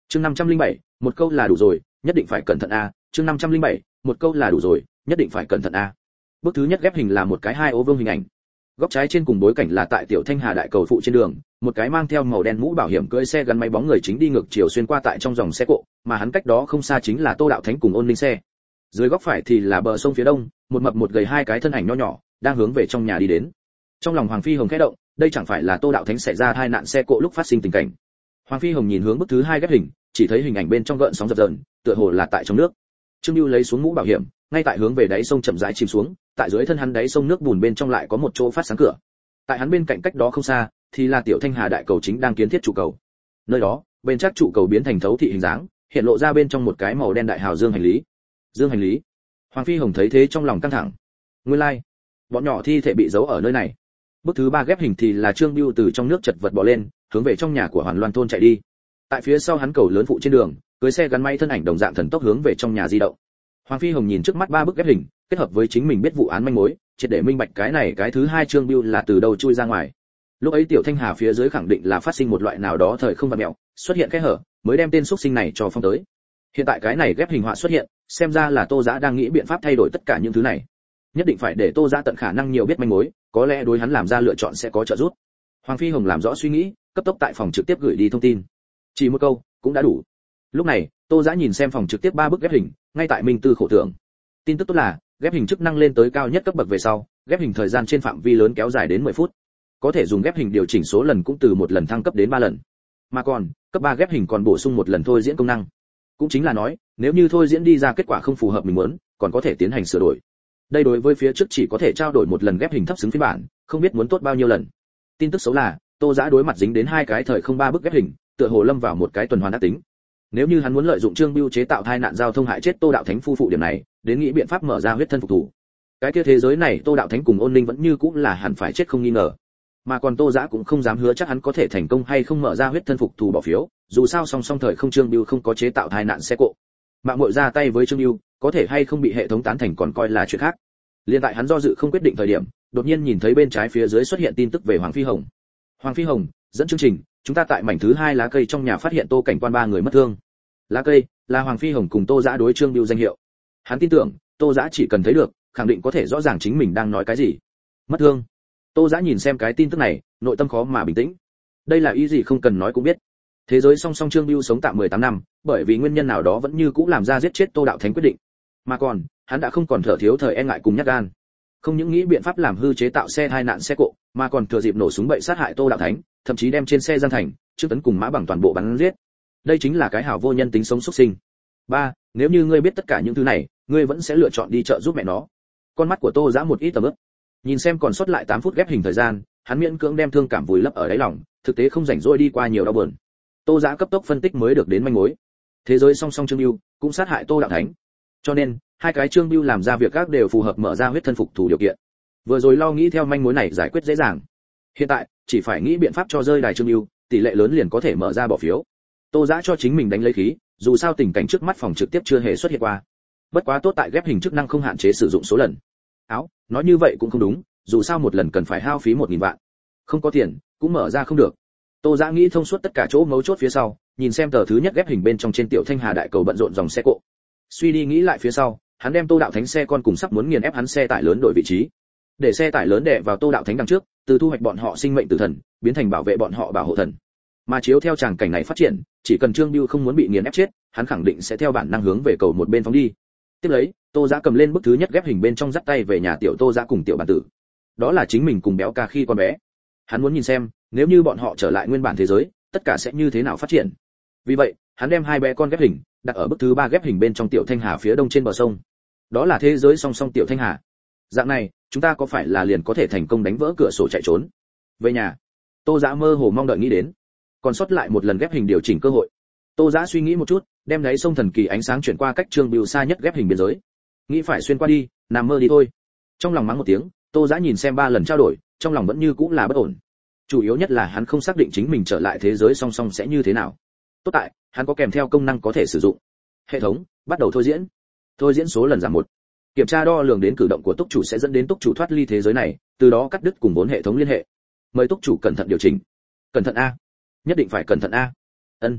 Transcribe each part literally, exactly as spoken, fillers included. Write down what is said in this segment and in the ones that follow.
chương năm trăm linh bảy, một câu là đủ rồi, nhất định phải cẩn thận a. chương năm trăm linh bảy, một câu là đủ rồi, nhất định phải cẩn thận a. Bước thứ nhất ghép hình là một cái hai ô vuông hình ảnh. Góc trái trên cùng bối cảnh là tại Tiểu Thanh Hà đại cầu phụ trên đường, một cái mang theo màu đen mũ bảo hiểm cưỡi xe gắn máy bóng người chính đi ngược chiều xuyên qua tại trong dòng xe cộ, mà hắn cách đó không xa chính là Tô Đạo Thánh cùng Ôn Linh xe. Dưới góc phải thì là bờ sông phía đông, một mập một gầy hai cái thân ảnh nho nhỏ đang hướng về trong nhà đi đến. Trong lòng Hoàng Phi Hồng khẽ động, đây chẳng phải là Tô Đạo Thánh xảy ra tai nạn xe cộ lúc phát sinh tình cảnh. Hoàng Phi Hồng nhìn hướng bức thứ hai ghép hình, chỉ thấy hình ảnh bên trong gợn sóng dập dờn, tựa hồ là tại trong nước. Trương Bưu lấy xuống mũ bảo hiểm, ngay tại hướng về đáy sông chậm rãi chìm xuống, tại dưới thân hắn đáy sông nước bùn bên trong lại có một chỗ phát sáng cửa. Tại hắn bên cạnh cách đó không xa, thì là Tiểu Thanh Hà đại cầu chính đang kiến thiết trụ cầu. Nơi đó, bên chắc trụ cầu biến thành thấu thị hình dáng, hiện lộ ra bên trong một cái màu đen đại hào dương hành lý. Dương hành lý. Hoàng Phi Hồng thấy thế trong lòng căng thẳng. Nguyên lai, like, bọn nhỏ thi thể bị giấu ở nơi này. Bước thứ ba ghép hình thì là Trương Bưu từ trong nước chật vật bò lên, hướng về trong nhà của Hoàn Loan thôn chạy đi. Tại phía sau hắn cầu lớn phụ trên đường, cưỡi xe gắn máy thân ảnh đồng dạng thần tốc hướng về trong nhà di động. Hoàng Phi Hồng nhìn trước mắt ba bức ghép hình, kết hợp với chính mình biết vụ án manh mối, triệt để minh bạch cái này cái thứ hai Trương Bưu là từ đâu chui ra ngoài. Lúc ấy Tiểu Thanh Hà phía dưới khẳng định là phát sinh một loại nào đó thời không vật mẹo, xuất hiện kẽ hở, mới đem tên xuất sinh này cho phong tới. Hiện tại cái này ghép hình họa xuất hiện, xem ra là Tô Dã đang nghĩ biện pháp thay đổi tất cả những thứ này. Nhất định phải để Tô Dã tận khả năng nhiều biết manh mối, có lẽ đối hắn làm ra lựa chọn sẽ có trợ giúp. Hoàng Phi Hồng làm rõ suy nghĩ, cấp tốc tại phòng trực tiếp gửi đi thông tin. Chỉ một câu cũng đã đủ. Lúc này, Tô Dã nhìn xem phòng trực tiếp ba bức ghép hình, ngay tại Minh Tư khổ tưởng. Tin tức tốt là, ghép hình chức năng lên tới cao nhất cấp bậc về sau, ghép hình thời gian trên phạm vi lớn kéo dài đến mười phút. Có thể dùng ghép hình điều chỉnh số lần cũng từ một lần thăng cấp đến ba lần. Mà còn, cấp ba ghép hình còn bổ sung một lần thôi diễn công năng. Cũng chính là nói, nếu như thôi diễn đi ra kết quả không phù hợp mình muốn, còn có thể tiến hành sửa đổi. Đây đối với phía trước chỉ có thể trao đổi một lần ghép hình thấp xứng phiên bản, không biết muốn tốt bao nhiêu lần. Tin tức xấu là, Tô Dã đối mặt dính đến hai cái thời không ba bức ghép hình, tựa hồ lâm vào một cái tuần hoàn ác tính. Nếu như hắn muốn lợi dụng Trương Bưu chế tạo tai nạn giao thông hại chết Tô Đạo Thánh phu phụ điểm này, đến nghĩ biện pháp mở ra huyết thân phục thủ. Cái kia thế giới này Tô Đạo Thánh cùng Ôn Linh vẫn như cũng là hẳn phải chết không nghi ngờ. Mà còn Tô Dã cũng không dám hứa chắc hắn có thể thành công hay không mở ra huyết thân phục thủ bỏ phiếu, dù sao song song thời không Trương Bưu không có chế tạo tai nạn xe cộ. Mạng muội ra tay với Trương Bưu, có thể hay không bị hệ thống tán thành còn coi là chuyện khác. Liên tại hắn do dự không quyết định thời điểm, đột nhiên nhìn thấy bên trái phía dưới xuất hiện tin tức về Hoàng Phi Hồng. Hoàng Phi Hồng, dẫn chương trình, chúng ta tại mảnh thứ hai lá cây trong nhà phát hiện Tô Cảnh Quan ba người mất thương. Lá cây là Hoàng Phi Hồng cùng Tô Dã đối Trương Bưu danh hiệu. Hắn tin tưởng, Tô Dã chỉ cần thấy được, khẳng định có thể rõ ràng chính mình đang nói cái gì. Mất thương. Tô Dã nhìn xem cái tin tức này, nội tâm khó mà bình tĩnh. Đây là ý gì không cần nói cũng biết. Thế giới song song Trương Bưu sống tạm mười tám năm, bởi vì nguyên nhân nào đó vẫn như cũ làm ra giết chết Tô Đạo Thánh quyết định. Mà còn, hắn đã không còn thở thiếu thời e ngại cùng nhát gan. Không những nghĩ biện pháp làm hư chế tạo xe tai nạn xe cộ, mà còn thừa dịp nổ súng bậy sát hại Tô Đạo Thánh, thậm chí đem trên xe Giang Thành, Trương Tấn cùng Mã Bằng toàn bộ bắn giết. Đây chính là cái hảo vô nhân tính sống xuất sinh. Ba, nếu như ngươi biết tất cả những thứ này, ngươi vẫn sẽ lựa chọn đi chợ giúp mẹ nó. Con mắt của Tô Dã một ít tầm ướp. Nhìn xem còn sót lại tám phút ghép hình thời gian, hắn miễn cưỡng đem thương cảm vùi lấp ở đáy lòng, thực tế không rảnh rỗi đi qua nhiều đau buồn. Tô Dã cấp tốc phân tích mới được đến manh mối. Thế giới song song Trương Bưu cũng sát hại Tô Đạo Thánh. Cho nên, hai cái Trương Bưu làm ra việc các đều phù hợp mở ra huyết thân phục thủ điều kiện. Vừa rồi lo nghĩ theo manh mối này giải quyết dễ dàng. Hiện tại, chỉ phải nghĩ biện pháp cho rơi đài Trương Bưu, tỷ lệ lớn liền có thể mở ra bỏ phiếu. Tô Dã cho chính mình đánh lấy khí, dù sao tình cảnh trước mắt phòng trực tiếp chưa hề xuất hiện qua. Bất quá tốt tại ghép hình chức năng không hạn chế sử dụng số lần. Áo, nói như vậy cũng không đúng, dù sao một lần cần phải hao phí một nghìn vạn. Không có tiền, cũng mở ra không được. Tô Dã nghĩ thông suốt tất cả chỗ mấu chốt phía sau, nhìn xem tờ thứ nhất ghép hình bên trong trên Tiểu Thanh Hà đại cầu bận rộn dòng xe cộ. Suy đi nghĩ lại phía sau, hắn đem Tô Đạo Thánh xe con cùng sắp muốn nghiền ép hắn xe tải lớn đổi vị trí. Để xe tải lớn đè vào Tô Đạo Thánh đằng trước, từ thu hoạch bọn họ sinh mệnh tử thần, biến thành bảo vệ bọn họ bảo hộ thần. Mà chiếu theo tràng cảnh này phát triển, chỉ cần Trương Bưu không muốn bị nghiền ép chết, hắn khẳng định sẽ theo bản năng hướng về cầu một bên phóng đi. Tiếp lấy, Tô Dã cầm lên bức thứ nhất ghép hình bên trong dắt tay về nhà tiểu Tô Dã cùng tiểu bản tử. Đó là chính mình cùng béo ca khi con bé. Hắn muốn nhìn xem, nếu như bọn họ trở lại nguyên bản thế giới, tất cả sẽ như thế nào phát triển. Vì vậy, hắn đem hai bé con ghép hình đặt ở bức thứ ba ghép hình bên trong Tiểu Thanh Hà phía đông trên bờ sông. Đó là thế giới song song Tiểu Thanh Hà. Dạng này, chúng ta có phải là liền có thể thành công đánh vỡ cửa sổ chạy trốn? Về nhà, Tô Dã mơ hồ mong đợi nghĩ đến. Còn sót lại một lần ghép hình điều chỉnh cơ hội. Tô Dã suy nghĩ một chút, đem đáy sông thần kỳ ánh sáng chuyển qua cách Trương Bưu xa nhất ghép hình biên giới. Nghĩ phải xuyên qua đi, nằm mơ đi thôi. Trong lòng mắng một tiếng, Tô Dã nhìn xem ba lần trao đổi, trong lòng vẫn như cũng là bất ổn. Chủ yếu nhất là hắn không xác định chính mình trở lại thế giới song song sẽ như thế nào. Tốt tại, hắn có kèm theo công năng có thể sử dụng. Hệ thống, bắt đầu thôi diễn. Thôi diễn số lần giảm một. Kiểm tra đo lường đến cử động của túc chủ sẽ dẫn đến túc chủ thoát ly thế giới này, từ đó cắt đứt cùng vốn hệ thống liên hệ. Mời túc chủ cẩn thận điều chỉnh. Cẩn thận a. Nhất định phải cẩn thận a. Ân.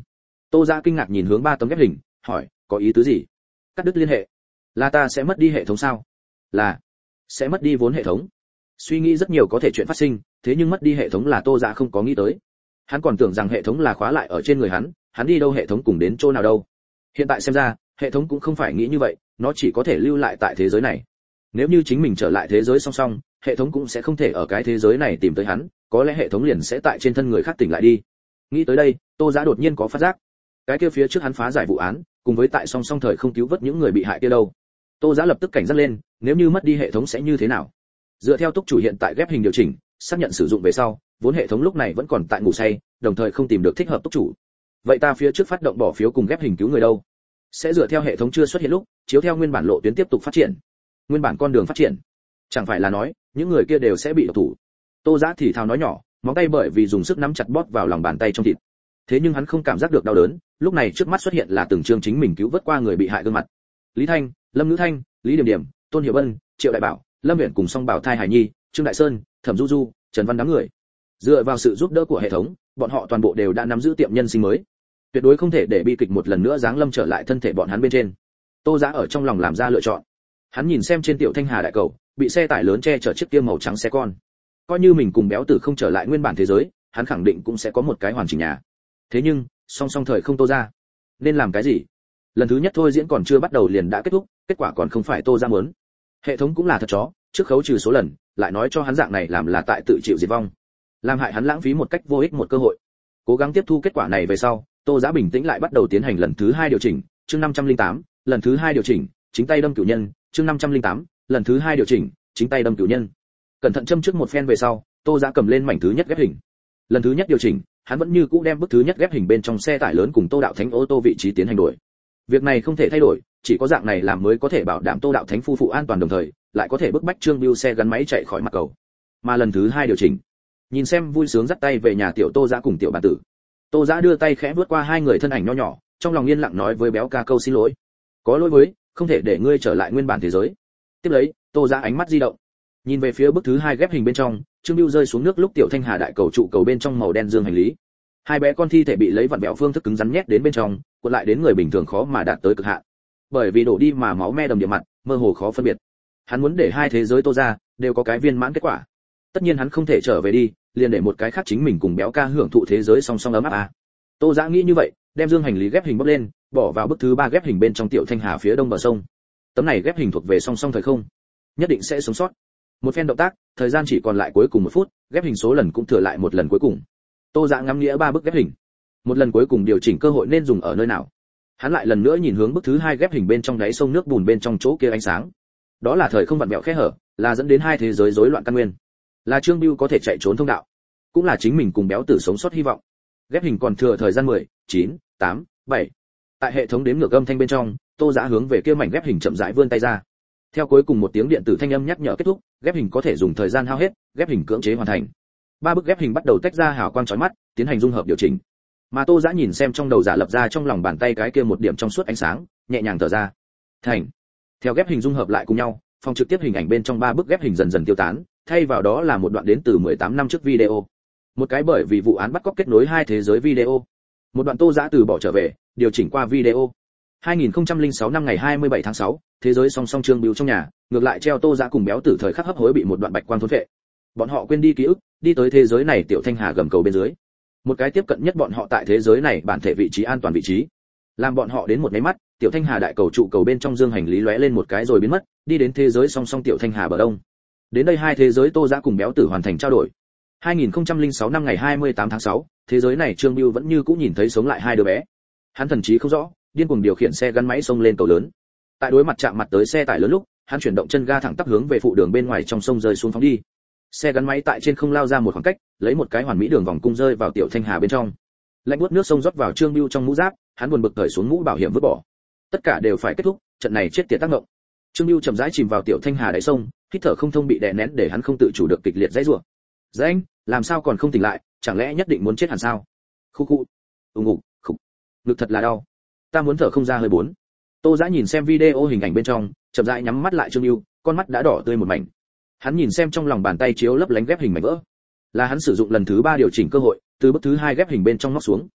Tô Dã kinh ngạc nhìn hướng ba tấm ghép hình, hỏi, có ý tứ gì? Cắt đứt liên hệ? Là ta sẽ mất đi hệ thống sao? Là sẽ mất đi vốn hệ thống. Suy nghĩ rất nhiều có thể chuyện phát sinh, thế nhưng mất đi hệ thống là Tô Dã không có nghĩ tới. Hắn còn tưởng rằng hệ thống là khóa lại ở trên người hắn, hắn đi đâu hệ thống cùng đến chỗ nào đâu. Hiện tại xem ra, hệ thống cũng không phải nghĩ như vậy, nó chỉ có thể lưu lại tại thế giới này. Nếu như chính mình trở lại thế giới song song, hệ thống cũng sẽ không thể ở cái thế giới này tìm tới hắn, có lẽ hệ thống liền sẽ tại trên thân người khác tỉnh lại đi. Nghĩ tới đây, Tô Dã đột nhiên có phát giác. Cái kia phía trước hắn phá giải vụ án, cùng với tại song song thời không cứu vớt những người bị hại kia đâu. Tô Dã lập tức cảnh giác lên, nếu như mất đi hệ thống sẽ như thế nào? Dựa theo túc chủ hiện tại ghép hình điều chỉnh, xác nhận sử dụng về sau, vốn hệ thống lúc này vẫn còn tại ngủ say, đồng thời không tìm được thích hợp túc chủ. Vậy ta phía trước phát động bỏ phiếu cùng ghép hình cứu người đâu? Sẽ dựa theo hệ thống chưa xuất hiện lúc, chiếu theo nguyên bản lộ tuyến tiếp tục phát triển. Nguyên bản con đường phát triển. Chẳng phải là nói, những người kia đều sẽ bị độc thủ. Tô Dã thì thào nói nhỏ, móng tay bởi vì dùng sức nắm chặt bóp vào lòng bàn tay trong thịt. Thế nhưng hắn không cảm giác được đau đớn, lúc này trước mắt xuất hiện là từng chương chính mình cứu vớt qua người bị hại gương mặt. Lý Thanh, Lâm Ngữ Thanh, Lý Điểm Điểm, Tôn Hiểu Bân, Triệu Đại Bảo, Lâm Uyển cùng Song Bảo Thai Hải Nhi, Trương Đại Sơn, Thẩm Du Du, Trần Văn đám người. Dựa vào sự giúp đỡ của hệ thống, bọn họ toàn bộ đều đã nắm giữ tiệm nhân sinh mới. Tuyệt đối không thể để bi kịch một lần nữa giáng lâm trở lại thân thể bọn hắn bên trên. Tô Dã ở trong lòng làm ra lựa chọn. Hắn nhìn xem trên tiểu Thanh Hà đại cầu, bị xe tải lớn che chở chiếc kia màu trắng xe con. Coi như mình cùng béo tử không trở lại nguyên bản thế giới, hắn khẳng định cũng sẽ có một cái hoàn chỉnh nhà. Thế nhưng, song song thời không Tô Dã, nên làm cái gì? Lần thứ nhất thôi diễn còn chưa bắt đầu liền đã kết thúc, kết quả còn không phải Tô Dã muốn. Hệ thống cũng là thật chó, trước khấu trừ số lần, lại nói cho hắn dạng này làm là tại tự chịu diệt vong, làm hại hắn lãng phí một cách vô ích một cơ hội. Cố gắng tiếp thu kết quả này về sau, Tô Dã bình tĩnh lại bắt đầu tiến hành lần thứ hai điều chỉnh, chương năm trăm lẻ tám, lần thứ hai điều chỉnh, chính tay đâm cửu nhân, chương năm trăm lẻ tám, lần thứ hai điều chỉnh, chính tay đâm cửu nhân. Cẩn thận châm trước một phen về sau, Tô Dã cầm lên mảnh thứ nhất ghép hình. Lần thứ nhất điều chỉnh, hắn vẫn như cũ đem bức thứ nhất ghép hình bên trong xe tải lớn cùng Tô Đạo Thánh ô tô vị trí tiến hành đổi. Việc này không thể thay đổi, chỉ có dạng này làm mới có thể bảo đảm Tô Đạo Thánh phu phụ an toàn đồng thời, lại có thể bức bách Trương Bưu xe gắn máy chạy khỏi mặt cầu. Mà lần thứ hai điều chỉnh, nhìn xem vui sướng dắt tay về nhà tiểu Tô Dã cùng tiểu bản tử. Tô Dã đưa tay khẽ vuốt qua hai người thân ảnh nho nhỏ, trong lòng yên lặng nói với béo ca câu xin lỗi. Có lỗi với, không thể để ngươi trở lại nguyên bản thế giới. Tiếp lấy, Tô Dã ánh mắt di động, nhìn về phía bức thứ hai ghép hình bên trong, Trương Bưu rơi xuống nước lúc tiểu Thanh Hà đại cầu trụ cầu bên trong màu đen dương hành lý. Hai bé con thi thể bị lấy vặn vẹo phương thức cứng rắn nhét đến bên trong, cuộn lại đến người bình thường khó mà đạt tới cực hạn. Bởi vì đổ đi mà máu me đầm địa mặt, mơ hồ khó phân biệt. Hắn muốn để hai thế giới Tô ra đều có cái viên mãn kết quả. Tất nhiên hắn không thể trở về đi, liền để một cái khác chính mình cùng béo ca hưởng thụ thế giới song song ấm áp à. Tô Dã nghĩ như vậy, đem dương hành lý ghép hình bóc lên, bỏ vào bức thứ ba ghép hình bên trong tiểu Thanh Hà phía đông bờ sông. Tấm này ghép hình thuộc về song song thời không, nhất định sẽ sống sót. Một phen động tác, thời gian chỉ còn lại cuối cùng một phút, ghép hình số lần cũng thừa lại một lần cuối cùng. Tô Dã ngắm nghĩa ba bức ghép hình, một lần cuối cùng điều chỉnh cơ hội nên dùng ở nơi nào. Hắn lại lần nữa nhìn hướng bức thứ hai ghép hình bên trong đáy sông nước bùn bên trong chỗ kia ánh sáng. Đó là thời không vặn vẹo khe hở, là dẫn đến hai thế giới rối loạn căn nguyên, là Trương Bưu có thể chạy trốn thông đạo, cũng là chính mình cùng béo tử sống sót hy vọng. Ghép hình còn thừa thời gian mười, chín, tám, bảy. Tại hệ thống đếm ngược âm thanh bên trong, Tô Dã hướng về kia mảnh ghép hình chậm rãi vươn tay ra. Theo cuối cùng một tiếng điện tử thanh âm nhắc nhở kết thúc, ghép hình có thể dùng thời gian hao hết, ghép hình cưỡng chế hoàn thành. Ba bức ghép hình bắt đầu tách ra hào quang chói mắt, tiến hành dung hợp điều chỉnh. Mà Tô Dã nhìn xem trong đầu giả lập ra trong lòng bàn tay cái kia một điểm trong suốt ánh sáng, nhẹ nhàng thở ra. Thành. Theo ghép hình dung hợp lại cùng nhau, phòng trực tiếp hình ảnh bên trong ba bức ghép hình dần dần tiêu tán, thay vào đó là một đoạn đến từ mười tám năm trước video. Một cái bởi vì vụ án bắt cóc kết nối hai thế giới video. Một đoạn Tô Dã từ bỏ trở về, điều chỉnh qua video. hai nghìn không trăm lẻ sáu năm ngày hai mươi bảy tháng sáu, thế giới song song Trương Bưu trong nhà, ngược lại treo Tô Dã cùng béo tử thời khắc hấp hối bị một đoạn bạch quang thôn phệ. Bọn họ quên đi ký ức, đi tới thế giới này tiểu Thanh Hà gầm cầu bên dưới. Một cái tiếp cận nhất bọn họ tại thế giới này bản thể vị trí an toàn vị trí. Làm bọn họ đến một cái mắt, tiểu Thanh Hà đại cầu trụ cầu bên trong dương hành lý lóe lên một cái rồi biến mất, đi đến thế giới song song tiểu Thanh Hà bờ đông. Đến đây hai thế giới Tô Dã cùng béo tử hoàn thành trao đổi. hai nghìn không trăm lẻ sáu năm ngày hai mươi tám tháng sáu, thế giới này Trương Bưu vẫn như cũ nhìn thấy sống lại hai đứa bé. Hắn thần trí không rõ, điên cuồng điều khiển xe gắn máy xông lên cầu lớn. Tại đối mặt chạm mặt tới xe tải lớn lúc, hắn chuyển động chân ga thẳng tắp hướng về phụ đường bên ngoài trong sông rơi xuống phóng đi. Xe gắn máy tại trên không lao ra một khoảng cách, lấy một cái hoàn mỹ đường vòng cung rơi vào tiểu Thanh Hà bên trong. Lạnh buốt nước sông rót vào Trương Bưu trong mũ giáp, hắn buồn bực cởi xuống mũ bảo hiểm vứt bỏ. Tất cả đều phải kết thúc, trận này chết tiệt tác động. Trương Bưu chậm rãi chìm vào tiểu Thanh Hà đáy sông, hít thở không thông bị đè nén để hắn không tự chủ được kịch liệt dãy rủa. "Anh, làm sao còn không tỉnh lại, chẳng lẽ nhất định muốn chết hẳn sao?" Khu khu. Ùng ục, khục. Ngực thật là đau. Ta muốn thở không ra hơi bốn. Tô Dã nhìn xem video hình ảnh bên trong, chậm rãi nhắm mắt lại Trương Bưu, con mắt đã đỏ tươi một mảnh. Hắn nhìn xem trong lòng bàn tay chiếu lấp lánh ghép hình mảnh vỡ. Là hắn sử dụng lần thứ ba điều chỉnh cơ hội, từ bức thứ hai ghép hình bên trong móc xuống.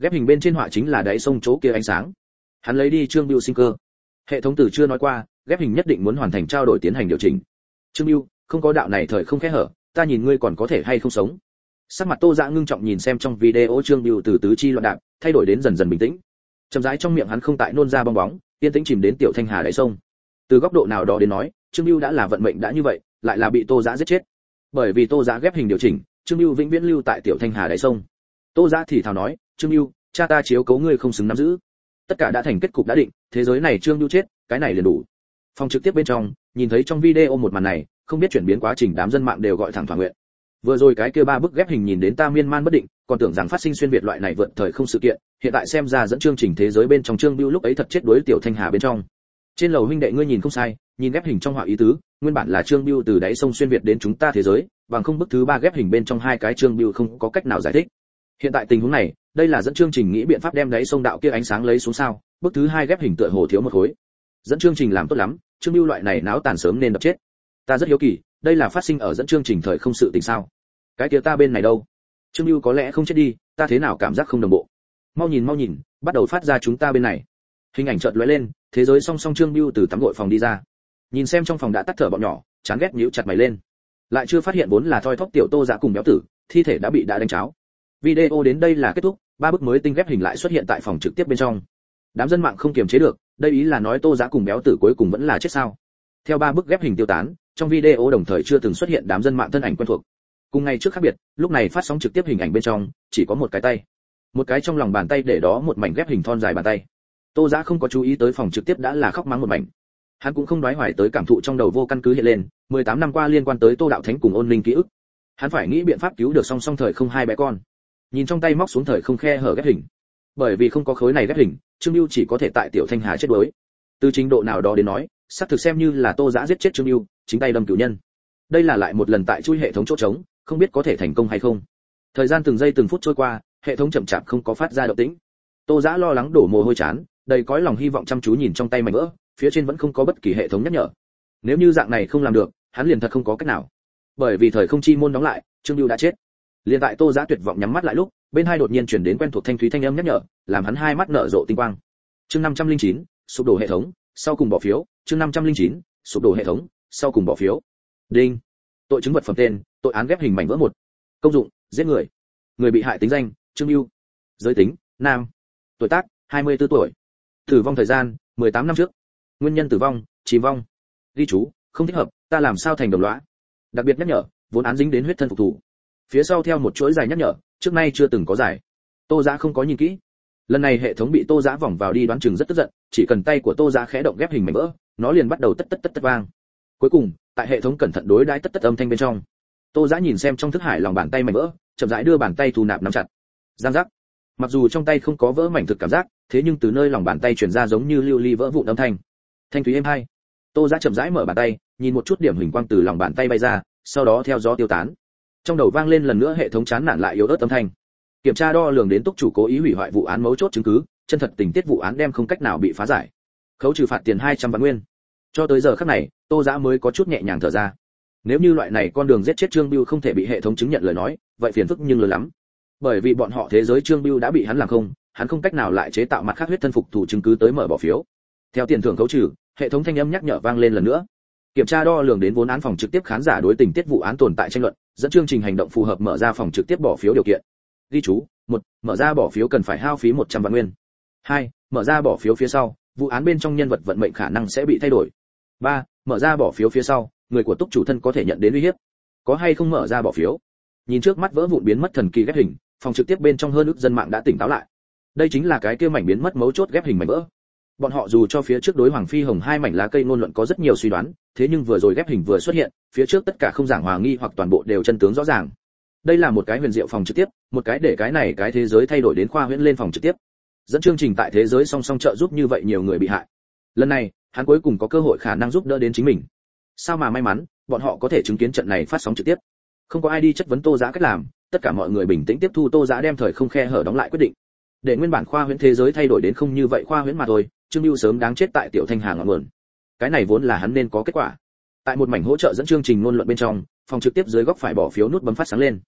ghép hình bên trên họa chính là đáy sông chỗ kia ánh sáng. Hắn lấy đi Trương Bưu sinh cơ. Hệ thống từ chưa nói qua, ghép hình nhất định muốn hoàn thành trao đổi tiến hành điều chỉnh. Trương Bưu, không có đạo này thời không kẽ hở, ta nhìn ngươi còn có thể hay không sống. Sắc mặt Tô Dã ngưng trọng nhìn xem trong video Trương Bưu từ tứ chi loạn đạp, thay đổi đến dần dần bình tĩnh. Chậm rãi trong miệng hắn không tại nôn ra bong bóng, yên tĩnh chìm đến tiểu thanh hà đáy sông. Từ góc độ nào đó đến nói, Trương Bưu đã là vận mệnh đã như vậy, lại là bị Tô Dã giết chết. Bởi vì Tô Dã ghép hình điều chỉnh, Trương Bưu vĩnh viễn lưu tại tiểu thanh hà đáy sông. Tô Dã thì thào nói, Trương Bưu, cha ta chiếu cố ngươi không xứng nắm giữ. Tất cả đã thành kết cục đã định, thế giới này Trương Bưu chết, cái này liền đủ. Phòng trực tiếp bên trong, nhìn thấy trong video một màn này, không biết chuyển biến quá trình đám dân mạng đều gọi thẳng thỏa nguyện. Vừa rồi cái kia ba bức ghép hình nhìn đến ta miên man bất định, còn tưởng rằng phát sinh xuyên việt loại này vượt thời không sự kiện, hiện tại xem ra dẫn chương trình thế giới bên trong Trương Bưu lúc ấy thật chết đuối tiểu thanh hà bên trong. Trên lầu huynh đệ ngươi nhìn không sai, nhìn ghép hình trong họa ý tứ, nguyên bản là Trương Bưu từ đáy sông xuyên việt đến chúng ta thế giới, bằng không bức thứ ba ghép hình bên trong hai cái Trương Bưu không có cách nào giải thích. Hiện tại tình huống này, đây là dẫn chương trình nghĩ biện pháp đem đáy sông đạo kia ánh sáng lấy xuống sao? Bức thứ hai ghép hình tựa hồ thiếu một khối. Dẫn chương trình làm tốt lắm, Trương Bưu loại này náo tàn sớm nên đập chết. Ta rất hiếu kỳ, đây là phát sinh ở dẫn chương trình thời không sự tình sao? Cái kia ta bên này đâu? Trương Bưu có lẽ không chết đi, ta thế nào cảm giác không đồng bộ. Mau nhìn mau nhìn, bắt đầu phát ra chúng ta bên này. Hình ảnh chợt lóe lên, thế giới song song Trương Bưu từ tắm gội phòng đi ra. Nhìn xem trong phòng đã tắt thở bọn nhỏ, chán ghét nhíu chặt mày lên. Lại chưa phát hiện vốn là thoi thóp tiểu Tô Dã cùng béo tử, thi thể đã bị đã đánh cháo. Video đến đây là kết thúc, ba bức mới tinh ghép hình lại xuất hiện tại phòng trực tiếp bên trong. Đám dân mạng không kiềm chế được, đây ý là nói Tô Dã cùng béo tử cuối cùng vẫn là chết sao? Theo ba bức ghép hình tiêu tán, trong video đồng thời chưa từng xuất hiện đám dân mạng thân ảnh quen thuộc. Cùng ngày trước khác biệt, lúc này phát sóng trực tiếp hình ảnh bên trong chỉ có một cái tay, một cái trong lòng bàn tay để đó một mảnh ghép hình thon dài bàn tay. Tô Dã không có chú ý tới phòng trực tiếp đã là khóc mắng một mảnh. Hắn cũng không đoái hoài tới cảm thụ trong đầu vô căn cứ hiện lên, mười tám năm qua liên quan tới Tô Đạo Thánh cùng ôn linh ký ức. Hắn phải nghĩ biện pháp cứu được song song thời không hai bé con. Nhìn trong tay móc xuống thời không khe hở ghép hình. Bởi vì không có khối này ghép hình, Trương Bưu chỉ có thể tại tiểu thanh hà chết đuối. Từ trình độ nào đó đến nói, xác thực xem như là Tô Dã giết chết Trương Bưu, chính tay đâm cửu nhân. Đây là lại một lần tại chui hệ thống chỗ trống, không biết có thể thành công hay không. Thời gian từng giây từng phút trôi qua, hệ thống chậm chạp không có phát ra động tĩnh. Tô Dã lo lắng đổ mồ hôi chán, đầy cõi lòng hy vọng chăm chú nhìn trong tay mảnh vỡ, phía trên vẫn không có bất kỳ hệ thống nhắc nhở. Nếu như dạng này không làm được, hắn liền thật không có cách nào. Bởi vì thời không chi môn đóng lại, Trương Bưu đã chết. Liền tại Tô Dã tuyệt vọng nhắm mắt lại lúc, bên hai đột nhiên truyền đến quen thuộc thanh thúy thanh âm nhắc nhở, làm hắn hai mắt nở rộ tinh quang. Chương năm trăm lẻ chín, sụp đổ hệ thống, sau cùng bỏ phiếu. Chương năm trăm lẻ chín, sụp đổ hệ thống, sau cùng bỏ phiếu. Đinh. Tội chứng vật phẩm tên, tội án ghép hình mảnh vỡ một. Công dụng, giết người. Người bị hại tính danh, Trương Bưu. Giới tính, nam. Tuổi tác, hai mươi tư tuổi. Tử vong thời gian, mười tám năm trước. Nguyên nhân tử vong, chìm vong. Ghi chú, không thích hợp, ta làm sao thành đồng lõa. Đặc biệt nhắc nhở, vốn án dính đến huyết thân phục thủ. Phía sau theo một chuỗi dài nhắc nhở, trước nay chưa từng có giải. Tô Dã không có nhìn kỹ. Lần này hệ thống bị Tô Dã vòng vào đi đoán chừng rất tức giận, chỉ cần tay của Tô Dã khẽ động ghép hình mảnh vỡ, nó liền bắt đầu tất tất tất tất vang. Cuối cùng, tại hệ thống cẩn thận đối đãi tất tất âm thanh bên trong, Tô Dã nhìn xem trong thức hải lòng bàn tay mảnh vỡ, chậm rãi đưa bàn tay thu nạp nắm chặt. Giang giác. Mặc dù trong tay không có vỡ mảnh thực cảm giác, thế nhưng từ nơi lòng bàn tay truyền ra giống như lưu ly vỡ vụn âm thanh. Thanh thúy êm hai. Tô Dã chậm rãi mở bàn tay, nhìn một chút điểm hình quang từ lòng bàn tay bay ra, sau đó theo gió tiêu tán. Trong đầu vang lên lần nữa hệ thống chán nản lại yếu ớt âm thanh. Kiểm tra đo lường đến túc chủ cố ý hủy hoại vụ án mấu chốt chứng cứ, chân thật tình tiết vụ án đem không cách nào bị phá giải. Khấu trừ phạt tiền hai trăm vạn nguyên. Cho tới giờ khắc này, Tô Dã mới có chút nhẹ nhàng thở ra. Nếu như loại này con đường giết chết Trương Bưu không thể bị hệ thống chứng nhận lời nói, vậy phiền phức nhưng lớn lắm. Bởi vì bọn họ thế giới Trương Bưu đã bị hắn làm không, hắn không cách nào lại chế tạo mặt khác huyết thân phục thủ chứng cứ tới mở bỏ phiếu. Theo tiền thưởng khấu trừ, hệ thống thanh âm nhắc nhở vang lên lần nữa. Kiểm tra đo lường đến vốn án phòng trực tiếp khán giả đối tình tiết vụ án tồn tại tranh luận, dẫn chương trình hành động phù hợp mở ra phòng trực tiếp bỏ phiếu điều kiện. Ghi chú, một, mở ra bỏ phiếu cần phải hao phí một trăm vạn nguyên. hai, mở ra bỏ phiếu phía sau, vụ án bên trong nhân vật vận mệnh khả năng sẽ bị thay đổi. ba, mở ra bỏ phiếu phía sau, người của túc chủ thân có thể nhận đến uy hiếp. Có hay không mở ra bỏ phiếu? Nhìn trước mắt vỡ vụn biến mất thần kỳ ghép hình, phòng trực tiếp bên trong hơn ức dân mạng đã tỉnh táo lại. Đây chính là cái kia mảnh biến mất mấu chốt ghép hình mảnh vỡ. Bọn họ dù cho phía trước đối Hoàng Phi Hồng hai mảnh lá cây ngôn luận có rất nhiều suy đoán, thế nhưng vừa rồi ghép hình vừa xuất hiện, phía trước tất cả không giảng hòa nghi hoặc toàn bộ đều chân tướng rõ ràng. Đây là một cái huyền diệu phòng trực tiếp, một cái để cái này cái thế giới thay đổi đến khoa huyễn lên phòng trực tiếp. Dẫn chương trình tại thế giới song song trợ giúp như vậy nhiều người bị hại. Lần này, hắn cuối cùng có cơ hội khả năng giúp đỡ đến chính mình. Sao mà may mắn, bọn họ có thể chứng kiến trận này phát sóng trực tiếp. Không có ai đi chất vấn Tô Dã cách làm, tất cả mọi người bình tĩnh tiếp thu Tô Dã đem thời không khe hở đóng lại quyết định. Để nguyên bản khoa huyễn thế giới thay đổi đến không như vậy khoa huyễn mà thôi, Trương Bưu sớm đáng chết tại tiểu thanh hà ngọn nguồn. Cái này vốn là hắn nên có kết quả. Tại một mảnh hỗ trợ dẫn chương trình ngôn luận bên trong, phòng trực tiếp dưới góc phải bỏ phiếu nút bấm phát sáng lên.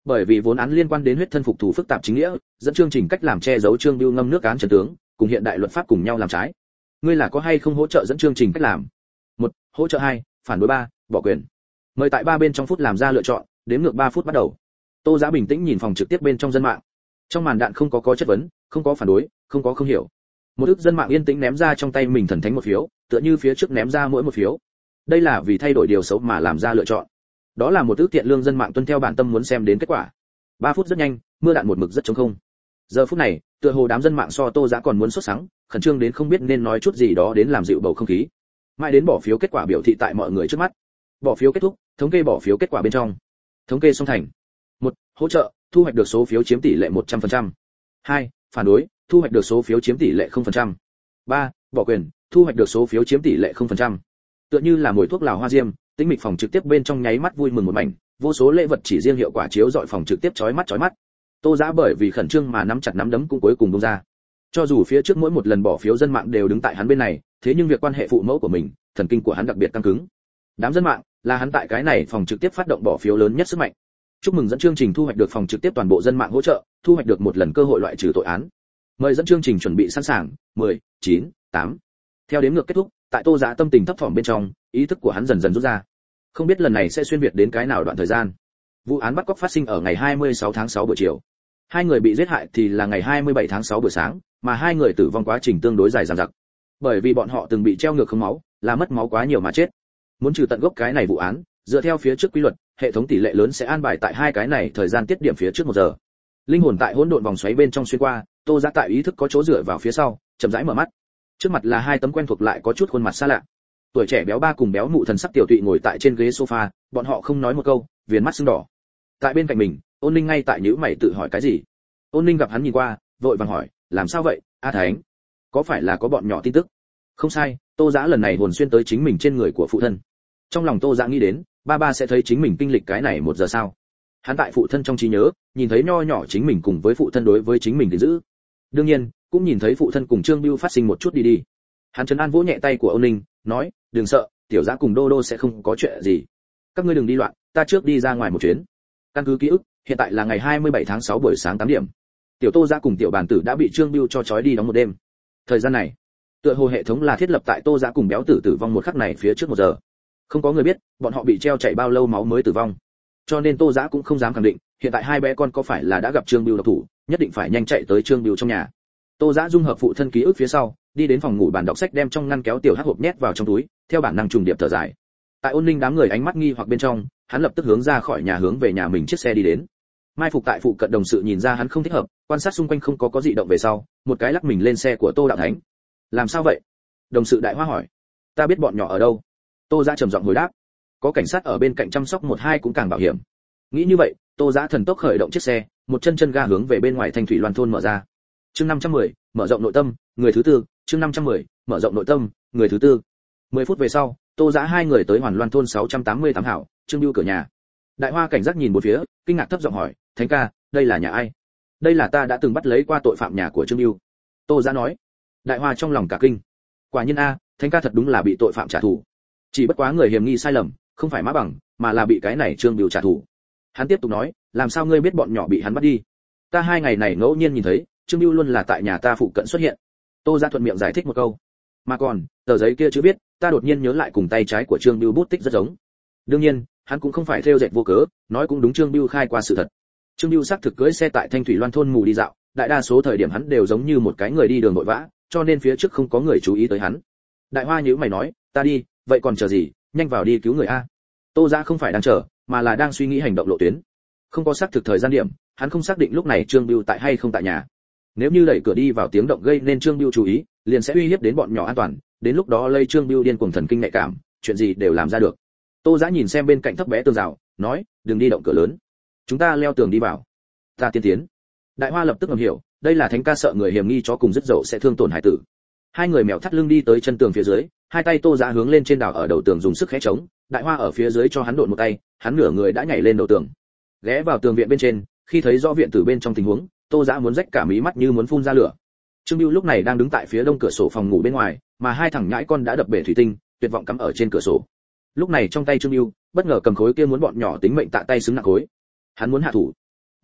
Bởi vì vốn án liên quan đến huyết thân phục thù phức tạp chính nghĩa, dẫn chương trình cách làm che giấu Trương Bưu ngâm nước án trần tướng, cùng hiện đại luật pháp cùng nhau làm trái. Ngươi là có hay không hỗ trợ dẫn chương trình cách làm? Một, hỗ trợ. Hai, phản đối. Ba, bỏ quyền. Mời tại ba bên trong phút làm ra lựa chọn, đếm ngược ba phút bắt đầu. Tô Giá bình tĩnh nhìn phòng trực tiếp bên trong dân mạng. Trong màn đạn không có có chất vấn, không có phản đối, không có không hiểu. Một ức dân mạng yên tĩnh ném ra trong tay mình thần thánh một phiếu, tựa như phía trước ném ra mỗi một phiếu. Đây là vì thay đổi điều xấu mà làm ra lựa chọn. Đó là một ức tiện lương dân mạng tuân theo bản tâm muốn xem đến kết quả. ba phút rất nhanh, mưa đạn một mực rất trống không. Giờ phút này, tựa hồ đám dân mạng so Tô Giá còn muốn sốt sắng, khẩn trương đến không biết nên nói chút gì đó đến làm dịu bầu không khí. Mãi đến bỏ phiếu kết quả biểu thị tại mọi người trước mắt. Bỏ phiếu kết thúc, thống kê bỏ phiếu kết quả bên trong. Thống kê xong thành. Một, hỗ trợ, thu hoạch được số phiếu chiếm tỷ lệ một trăm phần trăm. Hai, phản đối, thu hoạch được số phiếu chiếm tỷ lệ không phần trăm. Ba, bỏ quyền, thu hoạch được số phiếu chiếm tỷ lệ không phần trăm. Tựa như là mùi thuốc lào hoa diêm, tĩnh mịch phòng trực tiếp bên trong nháy mắt vui mừng một mảnh, vô số lễ vật chỉ riêng hiệu quả chiếu dọi phòng trực tiếp chói mắt chói mắt. Tô Giá bởi vì khẩn trương mà nắm chặt nắm đấm cũng cuối cùng buông ra. Cho dù phía trước mỗi một lần bỏ phiếu dân mạng đều đứng tại hắn bên này, thế nhưng việc quan hệ phụ mẫu của mình, thần kinh của hắn đặc biệt căng cứng. Đám dân mạng là hắn tại cái này phòng trực tiếp phát động bỏ phiếu lớn nhất sức mạnh. Chúc mừng dẫn chương trình thu hoạch được phòng trực tiếp toàn bộ dân mạng hỗ trợ, thu hoạch được một lần cơ hội loại trừ tội án. Mời dẫn chương trình chuẩn bị sẵn sàng, mười, chín, tám. Theo đếm ngược kết thúc, tại Tô Giá tâm tình thấp thỏm bên trong, ý thức của hắn dần dần rút ra. Không biết lần này sẽ xuyên việt đến cái nào đoạn thời gian. Vụ án bắt cóc phát sinh ở ngày hai mươi sáu tháng sáu buổi chiều. Hai người bị giết hại thì là ngày hai mươi bảy tháng sáu buổi sáng, mà hai người tử vong quá trình tương đối dài dằng dặc. Bởi vì bọn họ từng bị treo ngược không máu, là mất máu quá nhiều mà chết. Muốn trừ tận gốc cái này vụ án, dựa theo phía trước quy luật, hệ thống tỷ lệ lớn sẽ an bài tại hai cái này thời gian tiết điểm phía trước một giờ. Linh hồn tại hỗn độn vòng xoáy bên trong xuyên qua, Tô Giá tại ý thức có chỗ dựa vào phía sau, chậm rãi mở mắt. Trước mặt là hai tấm quen thuộc lại có chút khuôn mặt xa lạ. Tuổi trẻ béo ba cùng béo mụ thần sắc tiểu tụy ngồi tại trên ghế sofa, bọn họ không nói một câu, viền mắt sưng đỏ. Tại bên cạnh mình, Ôn Linh ngay tại nhíu mày tự hỏi cái gì. Ôn Linh gặp hắn nhìn qua, vội vàng hỏi, làm sao vậy, A Thánh? Có phải là có bọn nhỏ tin tức? Không sai, Tô Giá lần này hồn xuyên tới chính mình trên người của phụ thân. Trong lòng Tô Giá nghĩ đến, ba ba sẽ thấy chính mình kinh lịch cái này một giờ sao? Hắn tại phụ thân trong trí nhớ, nhìn thấy nho nhỏ chính mình cùng với phụ thân đối với chính mình thì giữ. Đương nhiên, cũng nhìn thấy phụ thân cùng Trương Bưu phát sinh một chút đi đi. Hắn trấn an vỗ nhẹ tay của Ôn Linh, nói, đừng sợ, tiểu Giá cùng Đô Đô sẽ không có chuyện gì. Các ngươi đừng đi loạn, ta trước đi ra ngoài một chuyến. Căn cứ ký ức, hiện tại là ngày hai mươi bảy tháng sáu buổi sáng tám điểm. Tiểu Tô Giá cùng tiểu Bàn Tử đã bị Trương Bưu cho trói đi đóng một đêm. Thời gian này, tựa hồ hệ thống là thiết lập tại Tô Giá cùng béo tử tử vong một khắc này phía trước một giờ. Không có người biết, bọn họ bị treo chảy bao lâu máu mới tử vong. Cho nên Tô Giá cũng không dám khẳng định, hiện tại hai bé con có phải là đã gặp Trương Bưu độc thủ, nhất định phải nhanh chạy tới Trương Bưu trong nhà. Tô Giá dung hợp phụ thân ký ức phía sau, đi đến phòng ngủ bàn đọc sách đem trong ngăn kéo tiểu hắc hộp nhét vào trong túi, theo bản năng trùng điệp thở dài. Tại Ôn Linh đám người ánh mắt nghi hoặc bên trong, hắn lập tức hướng ra khỏi nhà hướng về nhà mình chiếc xe đi đến. Mai phục tại phụ cận đồng sự nhìn ra hắn không thích hợp, quan sát xung quanh không có có dị động về sau, một cái lắc mình lên xe của Tô Đạo Thánh. Làm sao vậy? Đồng sự Đại Hoa hỏi. Ta biết bọn nhỏ ở đâu. Tô Giá trầm giọng hồi đáp. Có cảnh sát ở bên cạnh chăm sóc một hai cũng càng bảo hiểm. Nghĩ như vậy, Tô Giá thần tốc khởi động chiếc xe, một chân chân ga hướng về bên ngoài Thanh Thủy Loan thôn mở ra. Chương năm trăm mười, mở rộng nội tâm, người thứ tư, chương năm trăm mười, mở rộng nội tâm, người thứ tư. mười phút về sau, Tô Giá hai người tới Hoàn Loan thôn sáu trăm tám mươi tám hảo, Trương Bưu cửa nhà. Đại Hoa cảnh giác nhìn một phía, kinh ngạc thấp giọng hỏi, Thánh ca, đây là nhà ai? Đây là ta đã từng bắt lấy qua tội phạm nhà của Trương Bưu. Tô Giá nói. Đại Hoa trong lòng cả kinh. Quả nhiên a, Thánh ca thật đúng là bị tội phạm trả thù. Chỉ bất quá người hiểm nghi sai lầm, không phải Mã Bằng, mà là bị cái này Trương Bưu trả thù. Hắn tiếp tục nói, làm sao ngươi biết bọn nhỏ bị hắn bắt đi? Ta hai ngày này ngẫu nhiên nhìn thấy, Trương Bưu luôn là tại nhà ta phụ cận xuất hiện. Tô Giá thuận miệng giải thích một câu. Mà còn, tờ giấy kia chưa biết, ta đột nhiên nhớ lại cùng tay trái của Trương Bưu bút tích rất giống. Đương nhiên, hắn cũng không phải theo dệt vô cớ, nói cũng đúng, Trương Bưu khai qua sự thật. Trương Bưu xác thực cưỡi xe tại Thanh Thủy Loan thôn mù đi dạo, đại đa số thời điểm hắn đều giống như một cái người đi đường vội vã, cho nên phía trước không có người chú ý tới hắn. Đại Hoa nhíu mày nói, ta đi, vậy còn chờ gì, nhanh vào đi cứu người a. Tô Giá không phải đang chờ, mà là đang suy nghĩ hành động lộ tuyến. Không có xác thực thời gian điểm, hắn không xác định lúc này Trương Bưu tại hay không tại nhà. Nếu như đẩy cửa đi vào tiếng động gây nên Trương Bưu chú ý, liền sẽ uy hiếp đến bọn nhỏ an toàn, đến lúc đó lây Trương Bưu điên cuồng thần kinh nhạy cảm, chuyện gì đều làm ra được. Tô Giá nhìn xem bên cạnh thấp bé tường rào, nói, đừng đi động cửa lớn, chúng ta leo tường đi vào. Ta tiên tiến. Đại Hoa lập tức ngầm hiểu, đây là Thánh ca sợ người hiểm nghi chó cùng rất dậu sẽ thương tổn hải tử. Hai người mèo thắt lưng đi tới chân tường phía dưới, hai tay Tô Giá hướng lên trên đảo ở đầu tường dùng sức khẽ chống, Đại Hoa ở phía dưới cho hắn độn một tay, hắn nửa người đã nhảy lên đầu tường, ghé vào tường viện bên trên. Khi thấy rõ viện từ bên trong tình huống, Tô Giá muốn rách cả mí mắt như muốn phun ra lửa. Trương Bưu lúc này đang đứng tại phía đông cửa sổ phòng ngủ bên ngoài, mà hai thằng nhãi con đã đập bể thủy tinh, tuyệt vọng cắm ở trên cửa sổ. Lúc này trong tay Trương Bưu bất ngờ cầm khối kia muốn bọn nhỏ tính mệnh tạ tay xứng nặng khối. Hắn muốn hạ thủ.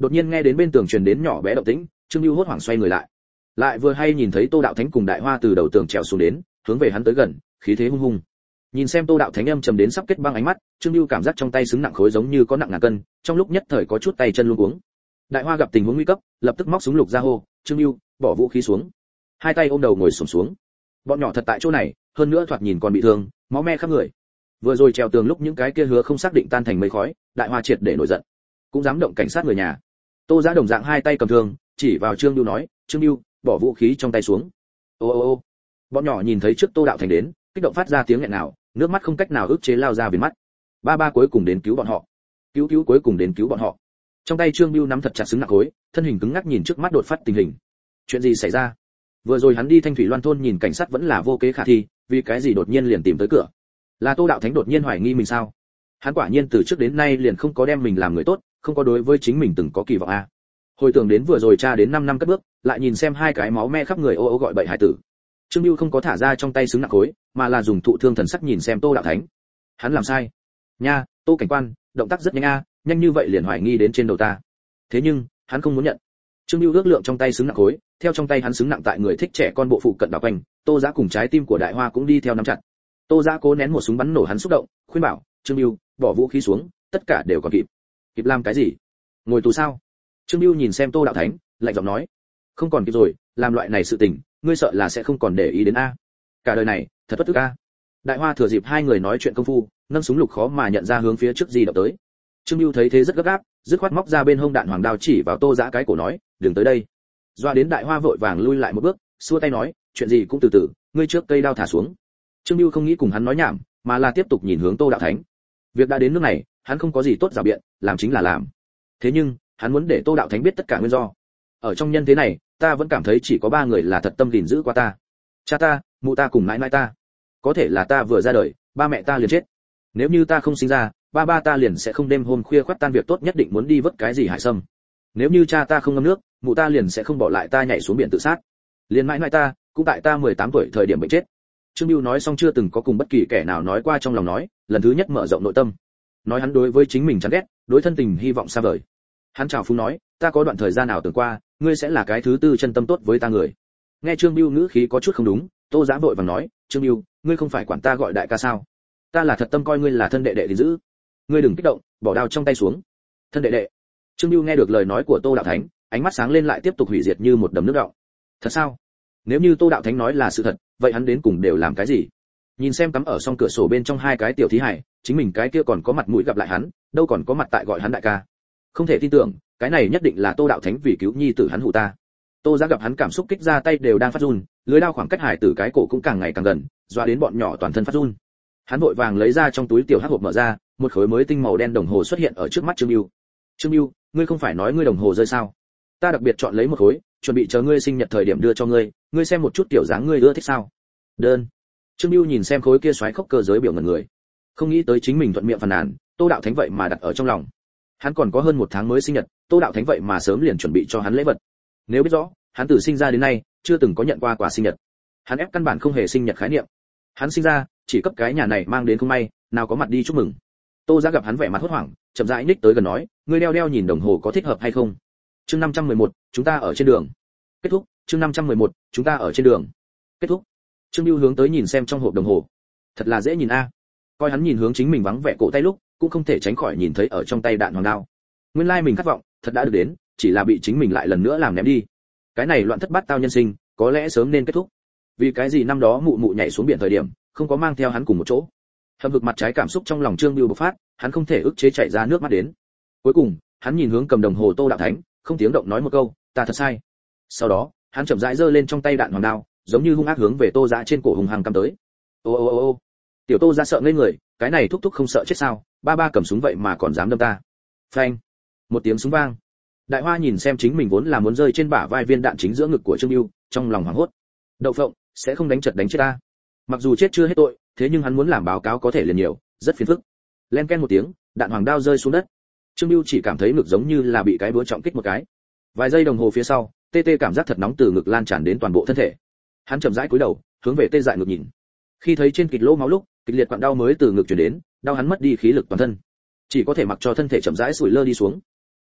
Đột nhiên nghe đến bên tường truyền đến nhỏ bé động tĩnh, Trương Bưu hốt hoảng xoay người lại. Lại vừa hay nhìn thấy Tô Đạo Thánh cùng Đại Hoa từ đầu tường trèo xuống đến, hướng về hắn tới gần, khí thế hung hung. Nhìn xem Tô Đạo Thánh âm trầm đến sắp kết băng ánh mắt, Trương Bưu cảm giác trong tay xứng nặng khối giống như có nặng ngàn cân, trong lúc nhất thời có chút tay chân luống cuống. Đại Hoa gặp tình huống nguy cấp, lập tức móc súng lục ra hô, "Trương Bưu, bỏ vũ khí xuống." Hai tay ôm đầu ngồi xổm xuống. Bọn nhỏ thật tại chỗ này, hơn nữa thoạt nhìn còn bị thương, máu me khắp người. Vừa rồi trèo tường lúc những cái kia hứa không xác định tan thành mây khói, Đại Hoa triệt để nổi giận, cũng dám động cảnh sát người nhà. Tô Giá đồng dạng hai tay cầm thương, chỉ vào Trương Bưu nói, "Trương Bưu, bỏ vũ khí trong tay xuống." Ô ô ô. Bọn nhỏ nhìn thấy trước Tô Đạo Thành đến, kích động phát ra tiếng nghẹn nào, nước mắt không cách nào ức chế lao ra viền mắt. Ba ba cuối cùng đến cứu bọn họ. Cứu cứu cuối cùng đến cứu bọn họ. Trong tay Trương Bưu nắm thật chặt súng nặng khối, thân hình cứng ngắc nhìn trước mắt đột phát tình hình. Chuyện gì xảy ra? Vừa rồi hắn đi Thanh Thủy Loan thôn nhìn cảnh sát vẫn là vô kế khả thi, vì cái gì đột nhiên liền tìm tới cửa? Là Tô Đạo Thánh đột nhiên hoài nghi mình sao? Hắn quả nhiên từ trước đến nay liền không có đem mình làm người tốt, không có đối với chính mình từng có kỳ vọng a. Hồi tưởng đến vừa rồi cha đến năm năm cất bước, lại nhìn xem hai cái máu me khắp người ô ô gọi bậy hải tử. Trương Bưu không có thả ra trong tay súng nặng khối, mà là dùng thụ thương thần sắc nhìn xem Tô Đạo Thánh. Hắn làm sai. Nha, Tô cảnh quan, động tác rất nhanh a, nhanh như vậy liền hoài nghi đến trên đầu ta. Thế nhưng, hắn không muốn nhận. Trương Bưu ước lượng trong tay súng nặng khối, theo trong tay hắn súng nặng tại người thích trẻ con bộ phụ cận đảo quanh, Tô Giá cùng trái tim của Đại Hoa cũng đi theo nắm chặt. Tô Giá cố nén một súng bắn nổ hắn xúc động, khuyên bảo, "Trương Bưu, bỏ vũ khí xuống, tất cả đều còn kịp." "Kịp làm cái gì? Ngồi tù sao?" Trương Bưu nhìn xem Tô Đạo Thánh, lạnh giọng nói, "Không còn kịp rồi, làm loại này sự tình, ngươi sợ là sẽ không còn để ý đến a. Cả đời này, thật bất tức a." Đại Hoa thừa dịp hai người nói chuyện công phu, nâng súng lục khó mà nhận ra hướng phía trước di động tới. Trương Bưu thấy thế rất gấp gáp, dứt khoát móc ra bên hông đạn hoàng đao chỉ vào Tô Giá cái cổ nói, "Đừng tới đây." Doa đến Đại Hoa vội vàng lui lại một bước, xua tay nói, "Chuyện gì cũng từ từ, ngươi trước cây đao thả xuống." Trương Bưu không nghĩ cùng hắn nói nhảm, mà là tiếp tục nhìn hướng Tô Đạo Thánh. Việc đã đến nước này, hắn không có gì tốt rào biện, làm chính là làm. Thế nhưng, hắn muốn để Tô Đạo Thánh biết tất cả nguyên do. Ở trong nhân thế này, ta vẫn cảm thấy chỉ có ba người là thật tâm gìn giữ qua ta. Cha ta, mụ ta cùng mãi mãi ta. Có thể là ta vừa ra đời, ba mẹ ta liền chết. Nếu như ta không sinh ra, ba ba ta liền sẽ không đêm hôm khuya khoắt tan việc tốt nhất định muốn đi vớt cái gì hải sâm. Nếu như cha ta không ngâm nước, mụ ta liền sẽ không bỏ lại ta nhảy xuống biển tự sát. Liền mãi mãi ta, cũng tại ta mười tám tuổi thời điểm bệnh chết. Trương Bưu nói xong chưa từng có cùng bất kỳ kẻ nào nói qua trong lòng nói, lần thứ nhất mở rộng nội tâm. Nói hắn đối với chính mình chán ghét, đối thân tình hy vọng xa vời. Hắn chào phúng nói, ta có đoạn thời gian nào tưởng qua, ngươi sẽ là cái thứ tư chân tâm tốt với ta người. Nghe Trương Bưu ngữ khí có chút không đúng, Tô Giá vội vàng nói, Trương Bưu, ngươi không phải quản ta gọi đại ca sao? Ta là thật tâm coi ngươi là thân đệ đệ thì giữ. Ngươi đừng kích động, bỏ đao trong tay xuống. Thân đệ đệ. Trương Bưu nghe được lời nói của Tô Đạo Thánh, ánh mắt sáng lên lại tiếp tục hủy diệt như một đầm nước đọng. Thật sao? Nếu như Tô Đạo Thánh nói là sự thật, vậy hắn đến cùng đều làm cái gì? Nhìn xem cắm ở song cửa sổ bên trong hai cái tiểu thí hải, chính mình cái kia còn có mặt mũi gặp lại hắn, đâu còn có mặt tại gọi hắn đại ca. Không thể tin tưởng, cái này nhất định là Tô Đạo Thánh vì cứu nhi tử hắn hù ta. Tô Giá gặp hắn cảm xúc kích ra tay đều đang phát run, lưới đao khoảng cách hải tử cái cổ cũng càng ngày càng gần, doa đến bọn nhỏ toàn thân phát run. Hắn vội vàng lấy ra trong túi tiểu hắc hộp mở ra, một khối mới tinh màu đen đồng hồ xuất hiện ở trước mắt Trương Bưu. Trương Bưu, ngươi không phải nói ngươi đồng hồ rơi sao? Ta đặc biệt chọn lấy một khối, chuẩn bị chờ ngươi sinh nhật thời điểm đưa cho ngươi, ngươi xem một chút tiểu dáng ngươi ưa thích sao? Đơn. Trương Bưu nhìn xem khối kia xoáy khốc cơ giới biểu ngẩn người, không nghĩ tới chính mình thuận miệng phàn nàn, Tô Đạo Thánh vậy mà đặt ở trong lòng. Hắn còn có hơn một tháng mới sinh nhật, Tô Đạo Thánh vậy mà sớm liền chuẩn bị cho hắn lễ vật. Nếu biết rõ, hắn từ sinh ra đến nay chưa từng có nhận qua quà sinh nhật. Hắn ép căn bản không hề sinh nhật khái niệm. Hắn sinh ra, chỉ cấp cái nhà này mang đến không may, nào có mặt đi chúc mừng. Tô Giá gặp hắn vẻ mặt hốt hoảng, chậm rãi ních tới gần nói, ngươi đeo đeo nhìn đồng hồ có thích hợp hay không? Chương năm trăm mười một, chúng ta ở trên đường. Kết thúc. Chương năm trăm mười một, chúng ta ở trên đường. Kết thúc. Trương Bưu hướng tới nhìn xem trong hộp đồng hồ. Thật là dễ nhìn a. Coi hắn nhìn hướng chính mình vắng vẻ cổ tay lúc, cũng không thể tránh khỏi nhìn thấy ở trong tay đạn hoàng đao. Nguyên lai mình khát vọng, thật đã được đến, chỉ là bị chính mình lại lần nữa làm ném đi. Cái này loạn thất bát tao nhân sinh, có lẽ sớm nên kết thúc. Vì cái gì năm đó mụ mụ nhảy xuống biển thời điểm, không có mang theo hắn cùng một chỗ. Hầm vực mặt trái cảm xúc trong lòng Trương Bưu bộc phát, hắn không thể ức chế chảy ra nước mắt đến. Cuối cùng, hắn nhìn hướng cầm đồng hồ Tô Đạo Thánh, không tiếng động nói một câu, ta thật sai. Sau đó, hắn chậm rãi giơ lên trong tay đạn hoàng đao, giống như hung ác hướng về Tô Giá trên cổ hùng hăng cắm tới. Ô ô ô ô. Tiểu Tô Giá sợ ngây người, cái này thúc thúc không sợ chết sao? Ba ba cầm súng vậy mà còn dám đâm ta. Phanh. Một tiếng súng vang. Đại Hoa nhìn xem chính mình vốn là muốn rơi trên bả vai viên đạn chính giữa ngực của Trương Bưu, trong lòng hoảng hốt. Đậu phộng, sẽ không đánh chật đánh chết ta. Mặc dù chết chưa hết tội, thế nhưng hắn muốn làm báo cáo có thể liền nhiều, rất phiền phức. Len ken một tiếng, đạn hoàng đao rơi xuống đất. Trương Bưu chỉ cảm thấy ngực giống như là bị cái búa trọng kích một cái. Vài giây đồng hồ phía sau, tê tê cảm giác thật nóng từ ngực lan tràn đến toàn bộ thân thể. Hắn chậm rãi cúi đầu, hướng về tê dại ngực nhìn. Khi thấy trên kịch lỗ máu lúc, kịch liệt quặn đau mới từ ngực truyền đến, đau hắn mất đi khí lực toàn thân, chỉ có thể mặc cho thân thể chậm rãi sủi lơ đi xuống.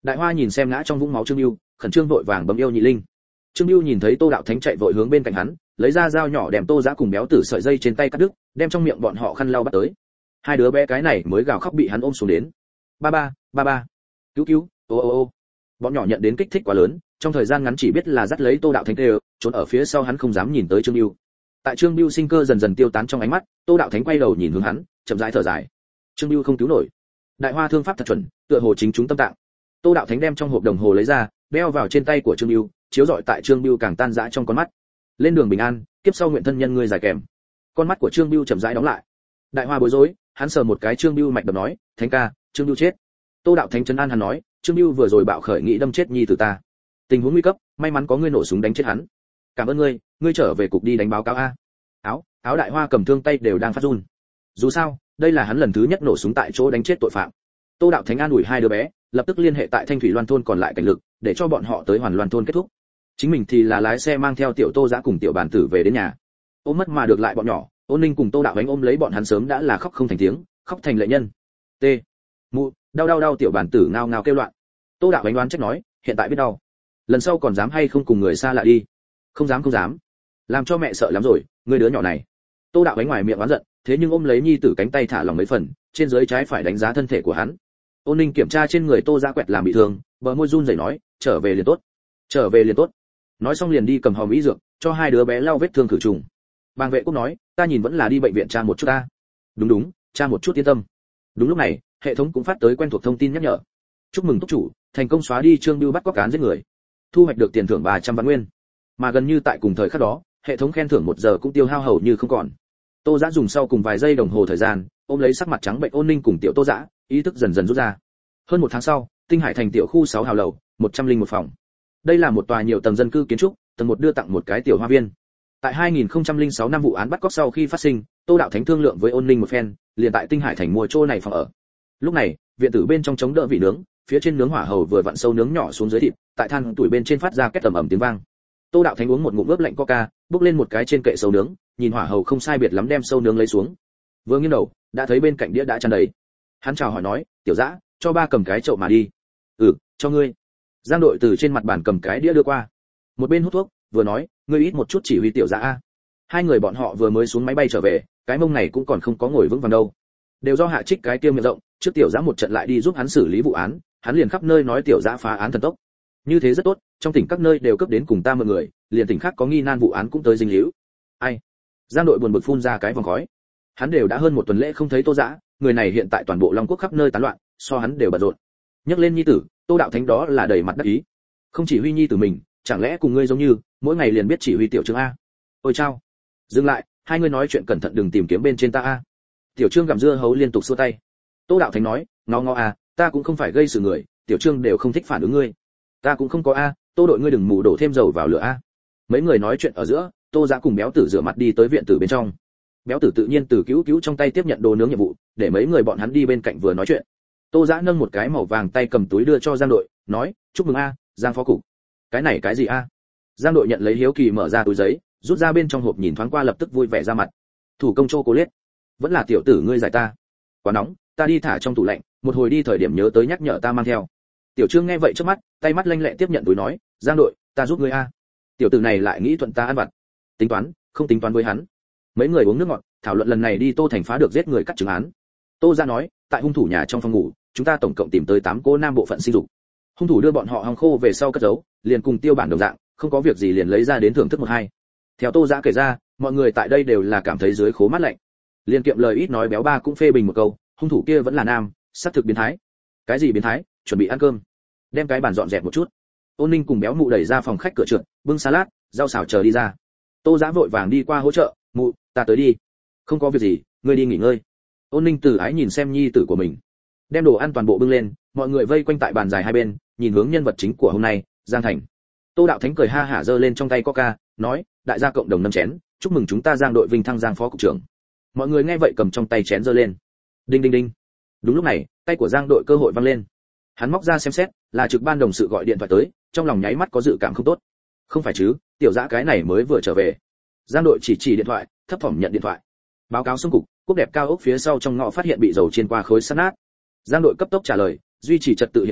Đại Hoa nhìn xem ngã trong vũng máu Trương Bưu, khẩn trương vội vàng bấm yêu nhị linh. Trương Bưu nhìn thấy Tô Đạo Thánh chạy vội hướng bên cạnh hắn, lấy ra dao nhỏ đem Tô Dã cùng Béo Tử sợi dây trên tay cắt đứt, đem trong miệng bọn họ khăn lau bắt tới. Hai đứa bé cái này mới gào khóc bị hắn ôm xuống đến. Ba ba, ba ba, cứu cứu, ô ô ô. Bọn nhỏ nhận đến kích thích quá lớn, trong thời gian ngắn chỉ biết là dắt lấy Tô Đạo Thánh kêu, trốn ở phía sau hắn không dám nhìn tới Trương Bưu. Tại Trương Bưu sinh cơ dần dần tiêu tán trong ánh mắt, Tô Đạo Thánh quay đầu nhìn hướng hắn, chậm rãi thở dài. Trương Bưu không cứu nổi. Đại Hoa thương pháp thật chuẩn, tựa hồ chính chúng tâm tạng. Tô Đạo Thánh đem trong hộp đồng hồ lấy ra, đeo vào trên tay của Trương Bưu, chiếu rọi tại Trương Bưu càng tan rã trong con mắt. Lên đường bình an, kiếp sau nguyện thân nhân ngươi giải kèm. Con mắt của Trương Bưu chậm rãi đóng lại. Đại Hoa bối rối, hắn sờ một cái Trương Bưu mạch đập nói, Thánh ca, Trương Bưu chết. Tô Đạo Thánh trấn an hắn nói, Trương Bưu vừa rồi bạo khởi nghĩ đâm chết nhi tử ta. Tình huống nguy cấp, may mắn có ngươi nổ súng đánh chết hắn. Cảm ơn ngươi, ngươi trở về cục đi đánh báo cáo a. Áo, áo Đại Hoa cầm thương tay đều đang phát run. Dù sao, đây là hắn lần thứ nhất nổ súng tại chỗ đánh chết tội phạm. Tô Đạo Thánh an ủi hai đứa bé, lập tức liên hệ tại Thanh Thủy Loan thôn còn lại cảnh lực, để cho bọn họ tới Hoàn Loan thôn kết thúc. Chính mình thì là lái xe mang theo tiểu Tô Dã cùng tiểu Bản Tử về đến nhà. Ôm mất mà được lại bọn nhỏ, Ôn Ninh cùng Tô Đạo Thánh ôm lấy bọn hắn sớm đã là khóc không thành tiếng, khóc thành lệ nhân. T. Mụ, đau đau đau tiểu Bản Tử ngao ngao kêu loạn. Tô Đạo Thánh đoán trách nói, hiện tại biết đau, lần sau còn dám hay không cùng người xa lạ đi? Không dám không dám. Làm cho mẹ sợ lắm rồi, ngươi đứa nhỏ này. Tô Đạo Thánh ngoài miệng oán giận, thế nhưng ôm lấy nhi tử cánh tay thả lỏng mấy phần, trên dưới trái phải đánh giá thân thể của hắn. Ôn Ninh kiểm tra trên người Tô Dã quẹt làm bị thương, bờ môi run rẩy nói, trở về liền tốt, trở về liền tốt. Nói xong liền đi cầm hòm y dược, cho hai đứa bé lau vết thương khử trùng. Bàng Vệ Quốc nói, ta nhìn vẫn là đi bệnh viện tra một chút ta. Đúng đúng, tra một chút yên tâm. Đúng lúc này, hệ thống cũng phát tới quen thuộc thông tin nhắc nhở. Chúc mừng túc chủ, thành công xóa đi Trương Bưu bắt cóc cán giết người, thu hoạch được tiền thưởng ba trăm vạn nguyên. Mà gần như tại cùng thời khắc đó, hệ thống khen thưởng một giờ cũng tiêu hao hầu như không còn. Tô Dã dùng sau cùng vài giây đồng hồ thời gian, ôm lấy sắc mặt trắng bệnh Ôn Ninh cùng tiểu Tô Dã, ý thức dần dần rút ra. Hơn một tháng sau, Tinh Hải thành tiểu khu sáu hào lầu, một trăm linh một phòng. Đây là một tòa nhiều tầng dân cư kiến trúc, tầng một đưa tặng một cái tiểu hoa viên. Tại hai nghìn không trăm lẻ sáu năm vụ án bắt cóc sau khi phát sinh, Tô Đạo Thánh thương lượng với Ôn Ninh một phen, liền tại Tinh Hải thành mua chỗ này phòng ở. Lúc này, viện tử bên trong chống đỡ vị nướng, phía trên nướng hỏa hầu vừa vặn sâu nướng nhỏ xuống dưới thịt, tại than tuổi bên trên phát ra két ầm ầm tiếng vang. Tô Đạo Thánh uống một ngụm ướp lạnh coca, bước lên một cái trên kệ sâu nướng, nhìn hỏa hầu không sai biệt lắm đem sâu nướng lấy xuống. Vừa nghiêng đầu, đã thấy bên cạnh đĩa đã tràn đầy. Hắn chào hỏi nói, "Tiểu Dã, cho ba cầm cái chậu mà đi." "Ừ, cho ngươi." Giang Đội từ trên mặt bàn cầm cái đĩa đưa qua. Một bên hút thuốc, vừa nói, "Ngươi ít một chút chỉ huy Tiểu Dã a." Hai người bọn họ vừa mới xuống máy bay trở về, cái mông này cũng còn không có ngồi vững vàng đâu. Đều do Hạ Trích cái tiêu miệng rộng, trước Tiểu Dã một trận lại đi giúp hắn xử lý vụ án, hắn liền khắp nơi nói Tiểu Dã phá án thần tốc. Như thế rất tốt, trong tỉnh các nơi đều cấp đến cùng ta mượn người, liền tỉnh khác có nghi nan vụ án cũng tới dính líu. Ai? Giang Đội buồn bực phun ra cái vòng khói. Hắn đều đã hơn một tuần lễ không thấy Tô Dã, người này hiện tại toàn bộ Long Quốc khắp nơi tán loạn, so hắn đều bận rộn. Nhắc lên nhi tử, Tô Đạo Thánh đó là đầy mặt đắc ý. Không chỉ huy nhi tử mình, chẳng lẽ cùng ngươi giống như, mỗi ngày liền biết chỉ huy tiểu Trương a? Ôi chao. Dừng lại, hai người nói chuyện cẩn thận đừng tìm kiếm bên trên ta a. Tiểu Trương gặm dưa hấu liên tục xua tay. Tô Đạo Thánh nói, ngó ngó a, ta cũng không phải gây sự người, tiểu Trương đều không thích phản ứng ngươi. Ta cũng không có a, Tô đội ngươi đừng mù đổ thêm dầu vào lửa a. Mấy người nói chuyện ở giữa, Tô Dã cùng Béo Tử rửa mặt đi tới viện tử bên trong. Béo Tử tự nhiên từ cứu cứu trong tay tiếp nhận đồ nướng nhiệm vụ, để mấy người bọn hắn đi bên cạnh vừa nói chuyện. Tô Dã nâng một cái màu vàng tay cầm túi đưa cho Giang Đội, nói, chúc mừng a, Giang phó cục. Cái này cái gì a? Giang Đội nhận lấy hiếu kỳ mở ra túi giấy, rút ra bên trong hộp nhìn thoáng qua lập tức vui vẻ ra mặt. Thủ công chocolate, vẫn là tiểu tử ngươi giải ta. Quá nóng, ta đi thả trong tủ lạnh, một hồi đi thời điểm nhớ tới nhắc nhở ta mang theo. Tiểu Trương nghe vậy trước mắt, tay mắt lanh lẹ tiếp nhận túi nói, Giang Đội, ta giúp ngươi a. Tiểu tử này lại nghĩ thuận ta ăn vặt. Tính toán, không tính toán với hắn. Mấy người uống nước ngọt, thảo luận lần này đi Tô Thành phá được giết người cắt chứng án. Tô Gia nói, tại hung thủ nhà trong phòng ngủ, chúng ta tổng cộng tìm tới tám cô nam bộ phận sinh dục. Hung thủ đưa bọn họ hong khô về sau cất giấu, liền cùng tiêu bản đồng dạng, không có việc gì liền lấy ra đến thưởng thức một hai. Theo Tô Gia kể ra, mọi người tại đây đều là cảm thấy dưới khố mát lạnh. Liên kiệm lời ít nói béo ba cũng phê bình một câu, hung thủ kia vẫn là nam, xác thực biến thái. Cái gì biến thái? Chuẩn bị ăn cơm. Đem cái bàn dọn dẹp một chút. Ôn Ninh cùng béo mụ đẩy ra phòng khách cửa trượt, bưng salad, rau xào chờ đi ra. Tô Dã vội vàng đi qua hỗ trợ, "Mụ, ta tới đi." "Không có việc gì, ngươi đi nghỉ ngơi." Ôn Ninh từ ái nhìn xem nhi tử của mình. Đem đồ ăn toàn bộ bưng lên, mọi người vây quanh tại bàn dài hai bên, nhìn hướng nhân vật chính của hôm nay, Giang Thành. Tô Đạo Thánh cười ha hả giơ lên trong tay coca, nói, "Đại gia cộng đồng nâng chén, chúc mừng chúng ta Giang đội vinh thăng Giang phó cục trưởng." Mọi người nghe vậy cầm trong tay chén giơ lên. Đinh đinh đinh. Đúng lúc này, tay của Giang đội cơ hội văng lên. Hắn móc ra xem xét, là trực ban đồng sự gọi điện thoại tới, trong lòng nháy mắt có dự cảm không tốt. Không phải chứ, tiểu Dã cái này mới vừa trở về. Giang đội chỉ chỉ điện thoại, thấp thỏm nhận điện thoại. Báo cáo xung cục, cúp đẹp cao ốc phía sau trong ngõ phát hiện bị dầu chiên qua khối sắt nát. Giang đội cấp tốc trả lời, duy trì trật tự hiện trường,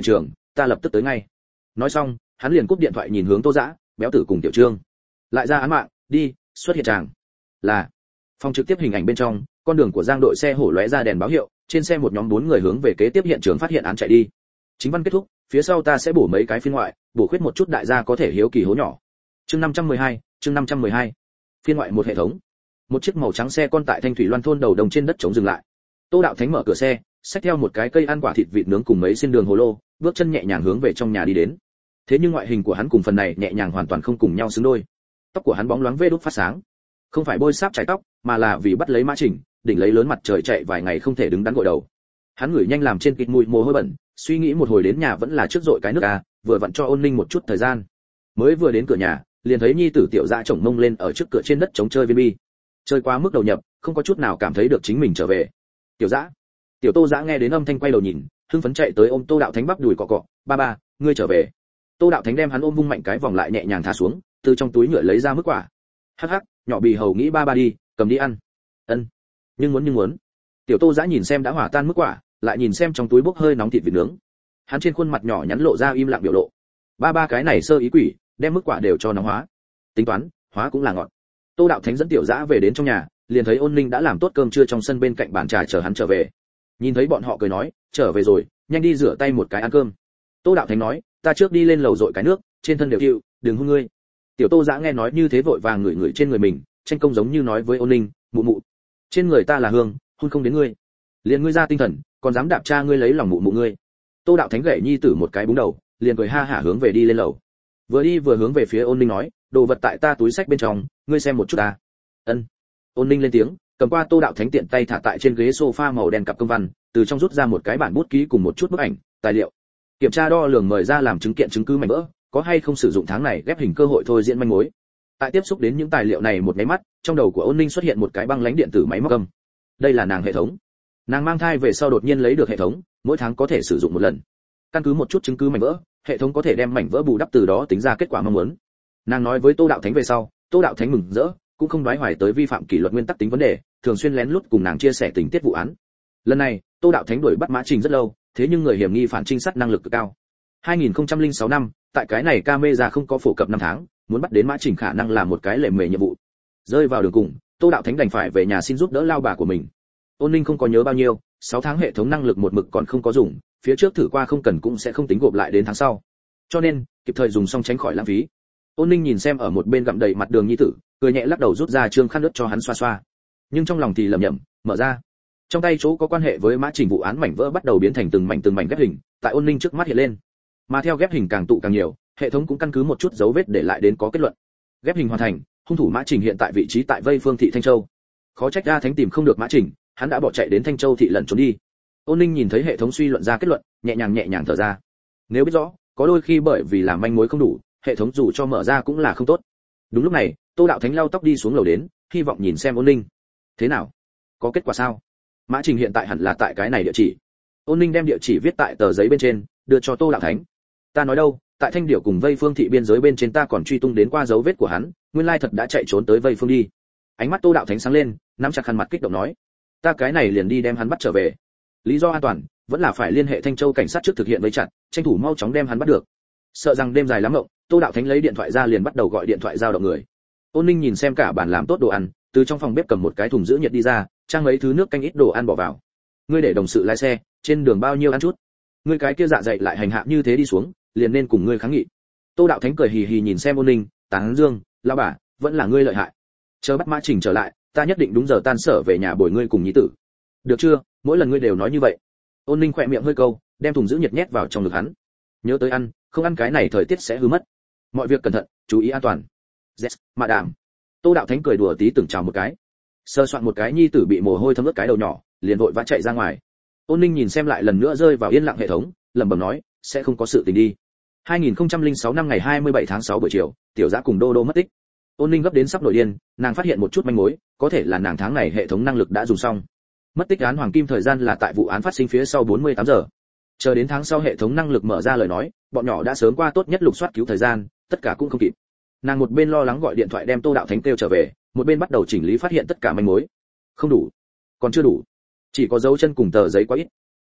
ta lập tức tới ngay. Nói xong, hắn liền cúp điện thoại nhìn hướng Tô Dã, Béo Tử cùng Tiểu Trương. Lại ra án mạng, đi, xuất hiện tràng. Là. Phòng trực tiếp hình ảnh bên trong, con đường của Giang đội xe hổ lóe ra đèn báo hiệu, trên xe một nhóm bốn người hướng về kế tiếp hiện trường phát hiện án chạy đi. Chính văn kết thúc, phía sau ta sẽ bổ mấy cái phiên ngoại, bổ khuyết một chút đại gia có thể hiếu kỳ hố nhỏ. Chương năm trăm mười hai, chương năm trăm mười hai. Phiên ngoại một hệ thống. Một chiếc màu trắng xe con tại Thanh Thủy Loan thôn đầu đồng trên đất trống dừng lại. Tô Đạo Thánh mở cửa xe, xách theo một cái cây ăn quả thịt vịt nướng cùng mấy xiên đường hồ lô, bước chân nhẹ nhàng hướng về trong nhà đi đến. Thế nhưng ngoại hình của hắn cùng phần này nhẹ nhàng hoàn toàn không cùng nhau xứng đôi. Tóc của hắn bóng loáng vê đốt phát sáng, không phải bôi sáp trái tóc, mà là vì bắt lấy Mã Trình, đỉnh lấy lớn mặt trời chạy vài ngày không thể đứng đắn gội đầu. Hắn ngửi nhanh làm trên kịt mùi mồ hôi bẩn, suy nghĩ một hồi đến nhà vẫn là trước dội cái nước à, vừa vặn cho Ôn Ninh một chút thời gian. Mới vừa đến cửa nhà, liền thấy nhi tử Tiểu Dã chồng mông lên ở trước cửa trên đất chống chơi viên bi. Chơi quá mức đầu nhập, không có chút nào cảm thấy được chính mình trở về. Tiểu Dã, Tiểu Tô Dã nghe đến âm thanh quay đầu nhìn, hưng phấn chạy tới ôm Tô Đạo Thánh bắp đùi cọ cọ, "Ba ba, ngươi trở về." Tô Đạo Thánh đem hắn ôm vung mạnh cái vòng lại nhẹ nhàng thả xuống, từ trong túi nhựa lấy ra mức quả. "Hắc hắc, nhỏ bì hầu nghĩ ba ba đi, cầm đi ăn." "Ân." "Nhưng muốn nhưng muốn." Tiểu Tô Dã nhìn xem đã hòa tan mức quả, lại nhìn xem trong túi bốc hơi nóng thịt vịt nướng. Hắn trên khuôn mặt nhỏ nhắn lộ ra im lặng biểu lộ. Ba ba cái này sơ ý quỷ, đem mức quả đều cho nó hóa. Tính toán, hóa cũng là ngọt. Tô Đạo Thánh dẫn Tiểu Dã về đến trong nhà, liền thấy Ôn Ninh đã làm tốt cơm trưa trong sân bên cạnh bàn trà chờ hắn trở về. Nhìn thấy bọn họ cười nói, "Trở về rồi, nhanh đi rửa tay một cái ăn cơm." Tô Đạo Thánh nói, "Ta trước đi lên lầu dội cái nước, trên thân đều chịu, đừng hung ngươi." Tiểu Tô Dã nghe nói như thế vội vàng ngửi ngửi trên người mình, tranh công giống như nói với Ôn Ninh, "Mụ mụ, trên người ta là hương, hôn không đến ngươi. Liền ngươi ra tinh thần, còn dám đạp cha ngươi lấy lòng mụ mụ ngươi." Tô Đạo Thánh gậy nhi tử một cái búng đầu, liền cười ha hả hướng về đi lên lầu. Vừa đi vừa hướng về phía Ôn Ninh nói, "Đồ vật tại ta túi sách bên trong, ngươi xem một chút ta." "Ân." Ôn Ninh lên tiếng, cầm qua Tô Đạo Thánh tiện tay thả tại trên ghế sofa màu đen cặp công văn, từ trong rút ra một cái bản bút ký cùng một chút bức ảnh, tài liệu. Kiểm tra đo lường mời ra làm chứng kiện chứng cứ mảnh vỡ, có hay không sử dụng tháng này ghép hình cơ hội thôi diễn manh mối. Tại tiếp xúc đến những tài liệu này một cái mắt, trong đầu của Ôn Ninh xuất hiện một cái băng lãnh điện tử máy móc cầm. Đây là nàng hệ thống. Nàng mang thai về sau đột nhiên lấy được hệ thống, mỗi tháng có thể sử dụng một lần. Căn cứ một chút chứng cứ mảnh vỡ, hệ thống có thể đem mảnh vỡ bù đắp từ đó tính ra kết quả mong muốn. Nàng nói với Tô Đạo Thánh về sau, Tô Đạo Thánh mừng rỡ, cũng không đoái hoài tới vi phạm kỷ luật nguyên tắc tính vấn đề, thường xuyên lén lút cùng nàng chia sẻ tình tiết vụ án. Lần này, Tô Đạo Thánh đuổi bắt Mã Trình rất lâu, thế nhưng người hiểm nghi phản trinh sát năng lực cực cao. hai nghìn không trăm lẻ sáu năm, tại cái này camera không có phổ cập năm tháng, muốn bắt đến Mã Trình khả năng là một cái lệ mề nhiệm vụ. Rơi vào đường cùng, Tô Đạo Thánh đành phải về nhà xin giúp đỡ lao bà của mình. Ôn Ninh không có nhớ bao nhiêu, sáu tháng hệ thống năng lực một mực còn không có dùng, phía trước thử qua không cần cũng sẽ không tính gộp lại đến tháng sau. Cho nên, kịp thời dùng xong tránh khỏi lãng phí. Ôn Ninh nhìn xem ở một bên gặm đầy mặt đường nhi tử, cười nhẹ lắc đầu rút ra trương khăn nước cho hắn xoa xoa. Nhưng trong lòng thì lẩm nhẩm, mở ra. Trong tay chỗ có quan hệ với Mã Trình vụ án mảnh vỡ bắt đầu biến thành từng mảnh từng mảnh ghép hình, tại Ôn Ninh trước mắt hiện lên. Mà theo ghép hình càng tụ càng nhiều, hệ thống cũng căn cứ một chút dấu vết để lại đến có kết luận. Ghép hình hoàn thành, hung thủ Mã Trình hiện tại vị trí tại Vây Phương thị Thanh Châu. Khó trách A Thánh tìm không được Mã Trình, hắn đã bỏ chạy đến Thanh Châu thị lẩn trốn đi. Ôn Ninh nhìn thấy hệ thống suy luận ra kết luận, nhẹ nhàng nhẹ nhàng thở ra. Nếu biết rõ, có đôi khi bởi vì làm manh mối không đủ, hệ thống dù cho mở ra cũng là không tốt. Đúng lúc này, Tô Đạo Thánh lau tóc đi xuống lầu đến, hy vọng nhìn xem Ôn Ninh. "Thế nào? Có kết quả sao?" "Mã Trình hiện tại hẳn là tại cái này địa chỉ." Ôn Ninh đem địa chỉ viết tại tờ giấy bên trên, đưa cho Tô Đạo Thánh. "Ta nói đâu, tại Thanh Điểu cùng Vây Phương thị biên giới bên trên ta còn truy tung đến qua dấu vết của hắn, nguyên lai thật đã chạy trốn tới Vây Phương đi." Ánh mắt Tô Đạo Thánh sáng lên, nắm chặt khăn mặt kích động nói, "Ta cái này liền đi đem hắn bắt trở về. Lý do an toàn, vẫn là phải liên hệ Thanh Châu cảnh sát trước thực hiện vây chặt, tranh thủ mau chóng đem hắn bắt được." Sợ rằng đêm dài lắm mộng, Tô Đạo Thánh lấy điện thoại ra liền bắt đầu gọi điện thoại giao động người. Ôn Ninh nhìn xem cả bàn làm tốt đồ ăn, từ trong phòng bếp cầm một cái thùng giữ nhiệt đi ra, trang mấy thứ nước canh ít đồ ăn bỏ vào. "Ngươi để đồng sự lái xe, trên đường bao nhiêu ăn chút. Ngươi cái kia dạ dày lại hành hạ như thế đi xuống, liền nên cùng ngươi kháng nghị." Tô Đạo Thánh cười hì hì nhìn xem Ôn Ninh, tán dương, "Lão bà, vẫn là ngươi lợi hại. Chờ bắt Mã Trình trở lại, ta nhất định đúng giờ tan sở về nhà bồi ngươi cùng nhí tử. Được chưa? Mỗi lần ngươi đều nói như vậy." Ôn Ninh khỏe miệng hơi câu, đem thùng giữ nhiệt nhét vào trong ngực hắn. "Nhớ tới ăn, không ăn cái này thời tiết sẽ hư mất. Mọi việc cẩn thận, chú ý an toàn." "Yes, mà đảm." Tô Đạo Thánh cười đùa tí từng chào một cái. Sơ soạn một cái nhi tử bị mồ hôi thấm ướt cái đầu nhỏ, liền vội vã chạy ra ngoài. Ôn Ninh nhìn xem lại lần nữa rơi vào yên lặng hệ thống, lẩm bẩm nói, sẽ không có sự tình đi. hai nghìn không trăm lẻ sáu năm ngày hai mươi bảy tháng sáu buổi chiều, Tiểu Dã cùng Đô Đô mất tích. Ôn Ninh gấp đến sắp nổi điên, nàng phát hiện một chút manh mối, có thể là nàng tháng này hệ thống năng lực đã dùng xong. Mất tích án hoàng kim thời gian là tại vụ án phát sinh phía sau bốn mươi tám giờ. Chờ đến tháng sau hệ thống năng lực mở ra lời nói, bọn nhỏ đã sớm qua tốt nhất lục soát cứu thời gian, tất cả cũng không kịp. Nàng một bên lo lắng gọi điện thoại đem Tô Đạo Thánh kêu trở về, một bên bắt đầu chỉnh lý phát hiện tất cả manh mối. Không đủ, còn chưa đủ, chỉ có dấu chân cùng tờ giấy quá ít.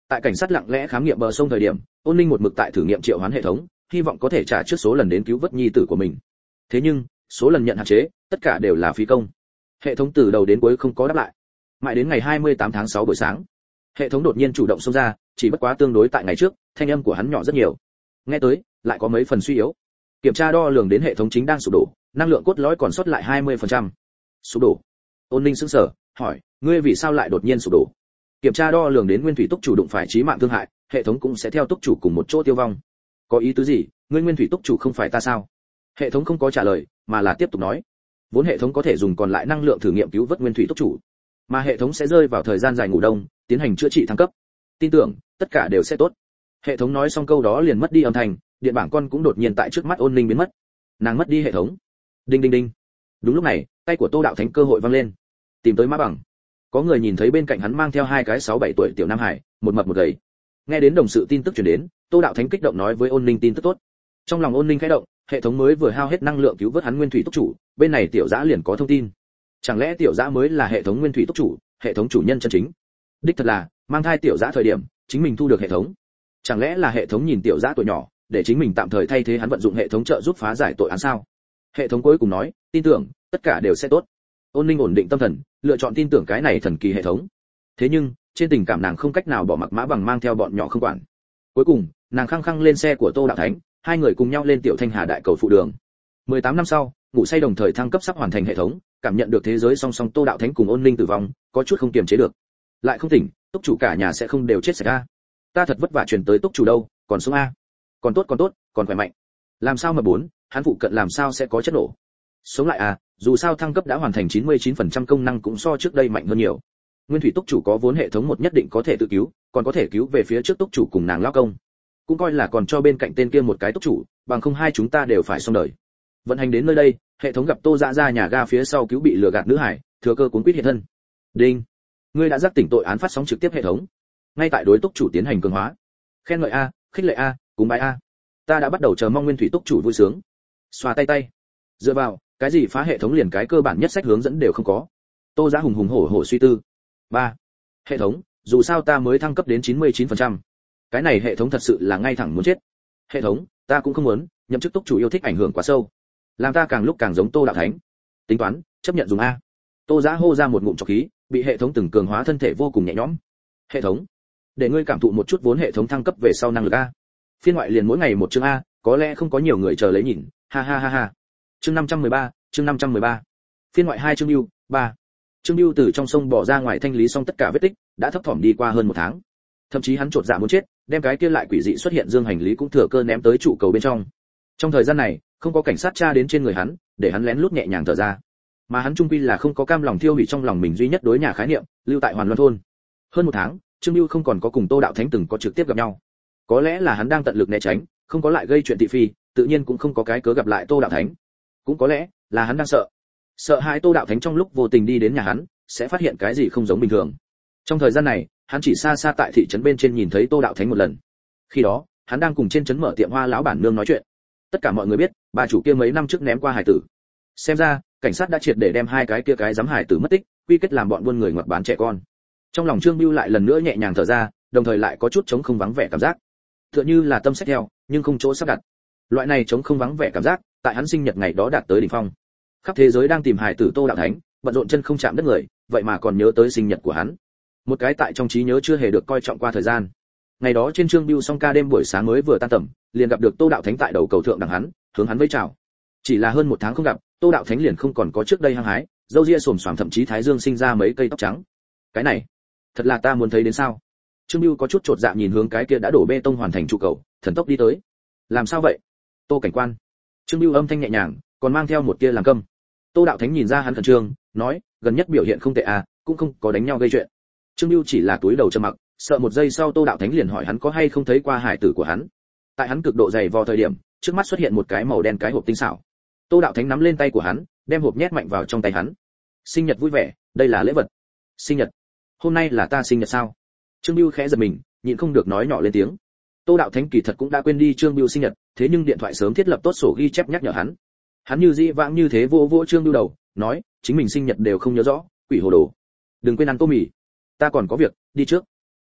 Tại cảnh sát lặng lẽ khám nghiệm bờ sông thời điểm, Ôn Ninh một mực tại thử nghiệm triệu hoán hệ thống, hy vọng có thể trả trước số lần đến cứu vớt nhi tử của mình. Thế nhưng, số lần nhận hạn chế, tất cả đều là phí công. Hệ thống từ đầu đến cuối không có đáp lại. Mãi đến ngày hai mươi tám tháng sáu buổi sáng, hệ thống đột nhiên chủ động xông ra, chỉ bất quá tương đối tại ngày trước, thanh âm của hắn nhỏ rất nhiều. Nghe tới, lại có mấy phần suy yếu. Kiểm tra đo lường đến hệ thống chính đang sụp đổ, năng lượng cốt lõi còn sót lại hai mươi phần trăm. Sụp đổ. Ôn Ninh sững sờ, hỏi, ngươi vì sao lại đột nhiên sụp đổ? Kiểm tra đo lường đến nguyên thủy túc chủ đụng phải chí mạng thương hại, hệ thống cũng sẽ theo túc chủ cùng một chỗ tiêu vong. Có ý tứ gì? Ngươi nguyên thủy túc chủ không phải ta sao? Hệ thống không có trả lời, mà là tiếp tục nói. Vốn hệ thống có thể dùng còn lại năng lượng thử nghiệm cứu vớt nguyên thủy túc chủ, mà hệ thống sẽ rơi vào thời gian dài ngủ đông, tiến hành chữa trị thăng cấp. Tin tưởng, tất cả đều sẽ tốt. Hệ thống nói xong câu đó liền mất đi âm thanh, điện bảng con cũng đột nhiên tại trước mắt Ôn Ninh biến mất. Nàng mất đi hệ thống. Đinh đinh đinh. Đúng lúc này, tay của Tô Đạo Thánh cơ hội văng lên. Tìm tới Mã Bằng. Có người nhìn thấy bên cạnh hắn mang theo hai cái sáu bảy tuổi tiểu nam hải, một mập một gầy. Nghe đến đồng sự tin tức truyền đến, Tô Đạo Thánh kích động nói với Ôn Ninh tin tức tốt. Trong lòng Ôn Ninh khẽ động, hệ thống mới vừa hao hết năng lượng cứu vớt hắn nguyên thủy túc chủ, bên này tiểu dã liền có thông tin. Chẳng lẽ tiểu dã mới là hệ thống nguyên thủy túc chủ, hệ thống chủ nhân chân chính? Đích thật là, mang thai tiểu dã thời điểm, chính mình thu được hệ thống. Chẳng lẽ là hệ thống nhìn tiểu dã tuổi nhỏ, để chính mình tạm thời thay thế hắn vận dụng hệ thống trợ giúp phá giải tội án sao? Hệ thống cuối cùng nói, tin tưởng, tất cả đều sẽ tốt. Ôn Ninh ổn định tâm thần, lựa chọn tin tưởng cái này thần kỳ hệ thống. Thế nhưng, trên tình cảm nàng không cách nào bỏ mặc Mã Bằng mang theo bọn nhỏ không quản. Cuối cùng, nàng khăng khăng lên xe của Tô Đạo Thánh, hai người cùng nhau lên Tiểu Thanh Hà đại cầu phụ đường. mười tám năm sau, ngủ say đồng thời thăng cấp sắp hoàn thành hệ thống, cảm nhận được thế giới song song Tô Đạo Thánh cùng Ôn Ninh tử vong, có chút không kiềm chế được. Lại không tỉnh, túc chủ cả nhà sẽ không đều chết sạch a. Ta thật vất vả truyền tới túc chủ đâu, còn sống a. Còn tốt còn tốt, còn khỏe mạnh. Làm sao mà bốn, hắn phụ cận làm sao sẽ có chất nổ. Sống lại à, dù sao thăng cấp đã hoàn thành chín mươi chín phần trăm công năng cũng so trước đây mạnh hơn nhiều. Nguyên thủy túc chủ có vốn hệ thống một nhất định có thể tự cứu, còn có thể cứu về phía trước túc chủ cùng nàng lao công. Cũng coi là còn cho bên cạnh tên kia một cái túc chủ, bằng không hai chúng ta đều phải xong đời. Vận hành đến nơi đây, hệ thống gặp Tô Dạ ra nhà ga phía sau cứu bị lừa gạt nữ hải, thừa cơ cuốn quýt hiện thân. Đinh, ngươi đã giác tỉnh tội án phát sóng trực tiếp hệ thống. Ngay tại đối túc chủ tiến hành cường hóa. Khen ngợi a, khích lệ a, cúng bái a. Ta đã bắt đầu chờ mong nguyên thủy túc chủ vui sướng. Xoa tay tay. Dựa vào, cái gì phá hệ thống liền cái cơ bản nhất sách hướng dẫn đều không có. Tô Dạ hùng hùng hổ hổ suy tư. ba. Hệ thống, dù sao ta mới thăng cấp đến chín mươi chín phần trăm. Cái này hệ thống thật sự là ngay thẳng muốn chết. Hệ thống, ta cũng không muốn, nhậm chức túc chủ yêu thích ảnh hưởng quá sâu, làm ta càng lúc càng giống Tô Đạo Thánh. Tính toán, chấp nhận dùng a. Tô Dạ hô ra một ngụm trọc khí, bị hệ thống từng cường hóa thân thể vô cùng nhẹ nhõm. Hệ thống, để ngươi cảm thụ một chút vốn hệ thống thăng cấp về sau năng lực a. Phiên ngoại liền mỗi ngày một chương a, có lẽ không có nhiều người chờ lấy nhìn, ha ha ha ha. Chương năm trăm mười ba, chương năm trăm mười ba. Phiên ngoại hai chương Bưu, ba. Chương Bưu từ trong sông bỏ ra ngoài thanh lý xong tất cả vết tích, đã thấp thỏm đi qua hơn một tháng. Thậm chí hắn chột dạ muốn chết, đem cái kia lại quỷ dị xuất hiện dương hành lý cũng thừa cơ ném tới trụ cầu bên trong. Trong thời gian này, không có cảnh sát tra đến trên người hắn, để hắn lén lút nhẹ nhàng thở ra. Mà hắn trung quy là không có cam lòng thiêu hủy trong lòng mình duy nhất đối nhà khái niệm, lưu tại Hoàn Loan thôn. Hơn một tháng, Trương Bưu không còn có cùng Tô Đạo Thánh từng có trực tiếp gặp nhau. Có lẽ là hắn đang tận lực né tránh, không có lại gây chuyện thị phi, tự nhiên cũng không có cái cớ gặp lại Tô Đạo Thánh. Cũng có lẽ là hắn đang sợ, sợ hãi Tô Đạo Thánh trong lúc vô tình đi đến nhà hắn, sẽ phát hiện cái gì không giống bình thường. Trong thời gian này, hắn chỉ xa xa tại thị trấn bên trên nhìn thấy Tô Đạo Thánh một lần. Khi đó, hắn đang cùng trên trấn mở tiệm hoa lão bản nương nói chuyện. Tất cả mọi người biết, bà chủ kia mấy năm trước ném qua hải tử. Xem ra, cảnh sát đã triệt để đem hai cái kia cái giám hải tử mất tích, quy kết làm bọn buôn người ngoặt bán trẻ con. Trong lòng Trương Bưu lại lần nữa nhẹ nhàng thở ra, đồng thời lại có chút trống không vắng vẻ cảm giác. Tựa như là tâm xét theo, nhưng không chỗ sắp đặt. Loại này trống không vắng vẻ cảm giác, tại hắn sinh nhật ngày đó đạt tới đỉnh phong. Khắp thế giới đang tìm hải tử Tô Đạo Thánh, bận rộn chân không chạm đất người, vậy mà còn nhớ tới sinh nhật của hắn. Một cái tại trong trí nhớ chưa hề được coi trọng qua thời gian. Ngày đó trên Trương Bưu song ca đêm buổi sáng mới vừa tan tầm, liền gặp được Tô Đạo Thánh tại đầu cầu thượng đằng hắn, hướng hắn vẫy chào. Chỉ là hơn một tháng không gặp, Tô Đạo Thánh liền không còn có trước đây hăng hái, râu ria xồm xoàm, thậm chí thái dương sinh ra mấy cây tóc trắng. Cái này, thật là ta muốn thấy đến sao? Trương Bưu có chút chột dạ nhìn hướng cái kia đã đổ bê tông hoàn thành trụ cầu, thần tốc đi tới. Làm sao vậy? Tô cảnh quan. Trương Bưu âm thanh nhẹ nhàng, còn mang theo một tia làm câm. Tô Đạo Thánh nhìn ra hắn khẩn trương, nói, gần nhất biểu hiện không tệ à, cũng không có đánh nhau gây chuyện. Trương Bưu chỉ là túi đầu trầm mặc, sợ một giây sau Tô Đạo Thánh liền hỏi hắn có hay không thấy qua hải tử của hắn. Tại hắn cực độ dày vò thời điểm, trước mắt xuất hiện một cái màu đen cái hộp tinh xảo. Tô Đạo Thánh nắm lên tay của hắn, đem hộp nhét mạnh vào trong tay hắn. Sinh nhật vui vẻ, đây là lễ vật. Sinh nhật? Hôm nay là ta sinh nhật sao? Trương Bưu khẽ giật mình, nhịn không được nói nhỏ lên tiếng. Tô Đạo Thánh kỳ thật cũng đã quên đi Trương Bưu sinh nhật, thế nhưng điện thoại sớm thiết lập tốt sổ ghi chép nhắc nhở hắn. Hắn như dĩ vãng như thế vô vô Trương Bưu đầu, nói, chính mình sinh nhật đều không nhớ rõ, quỷ hồ đồ. Đừng quên ăn tô mì. Ta còn có việc, đi trước.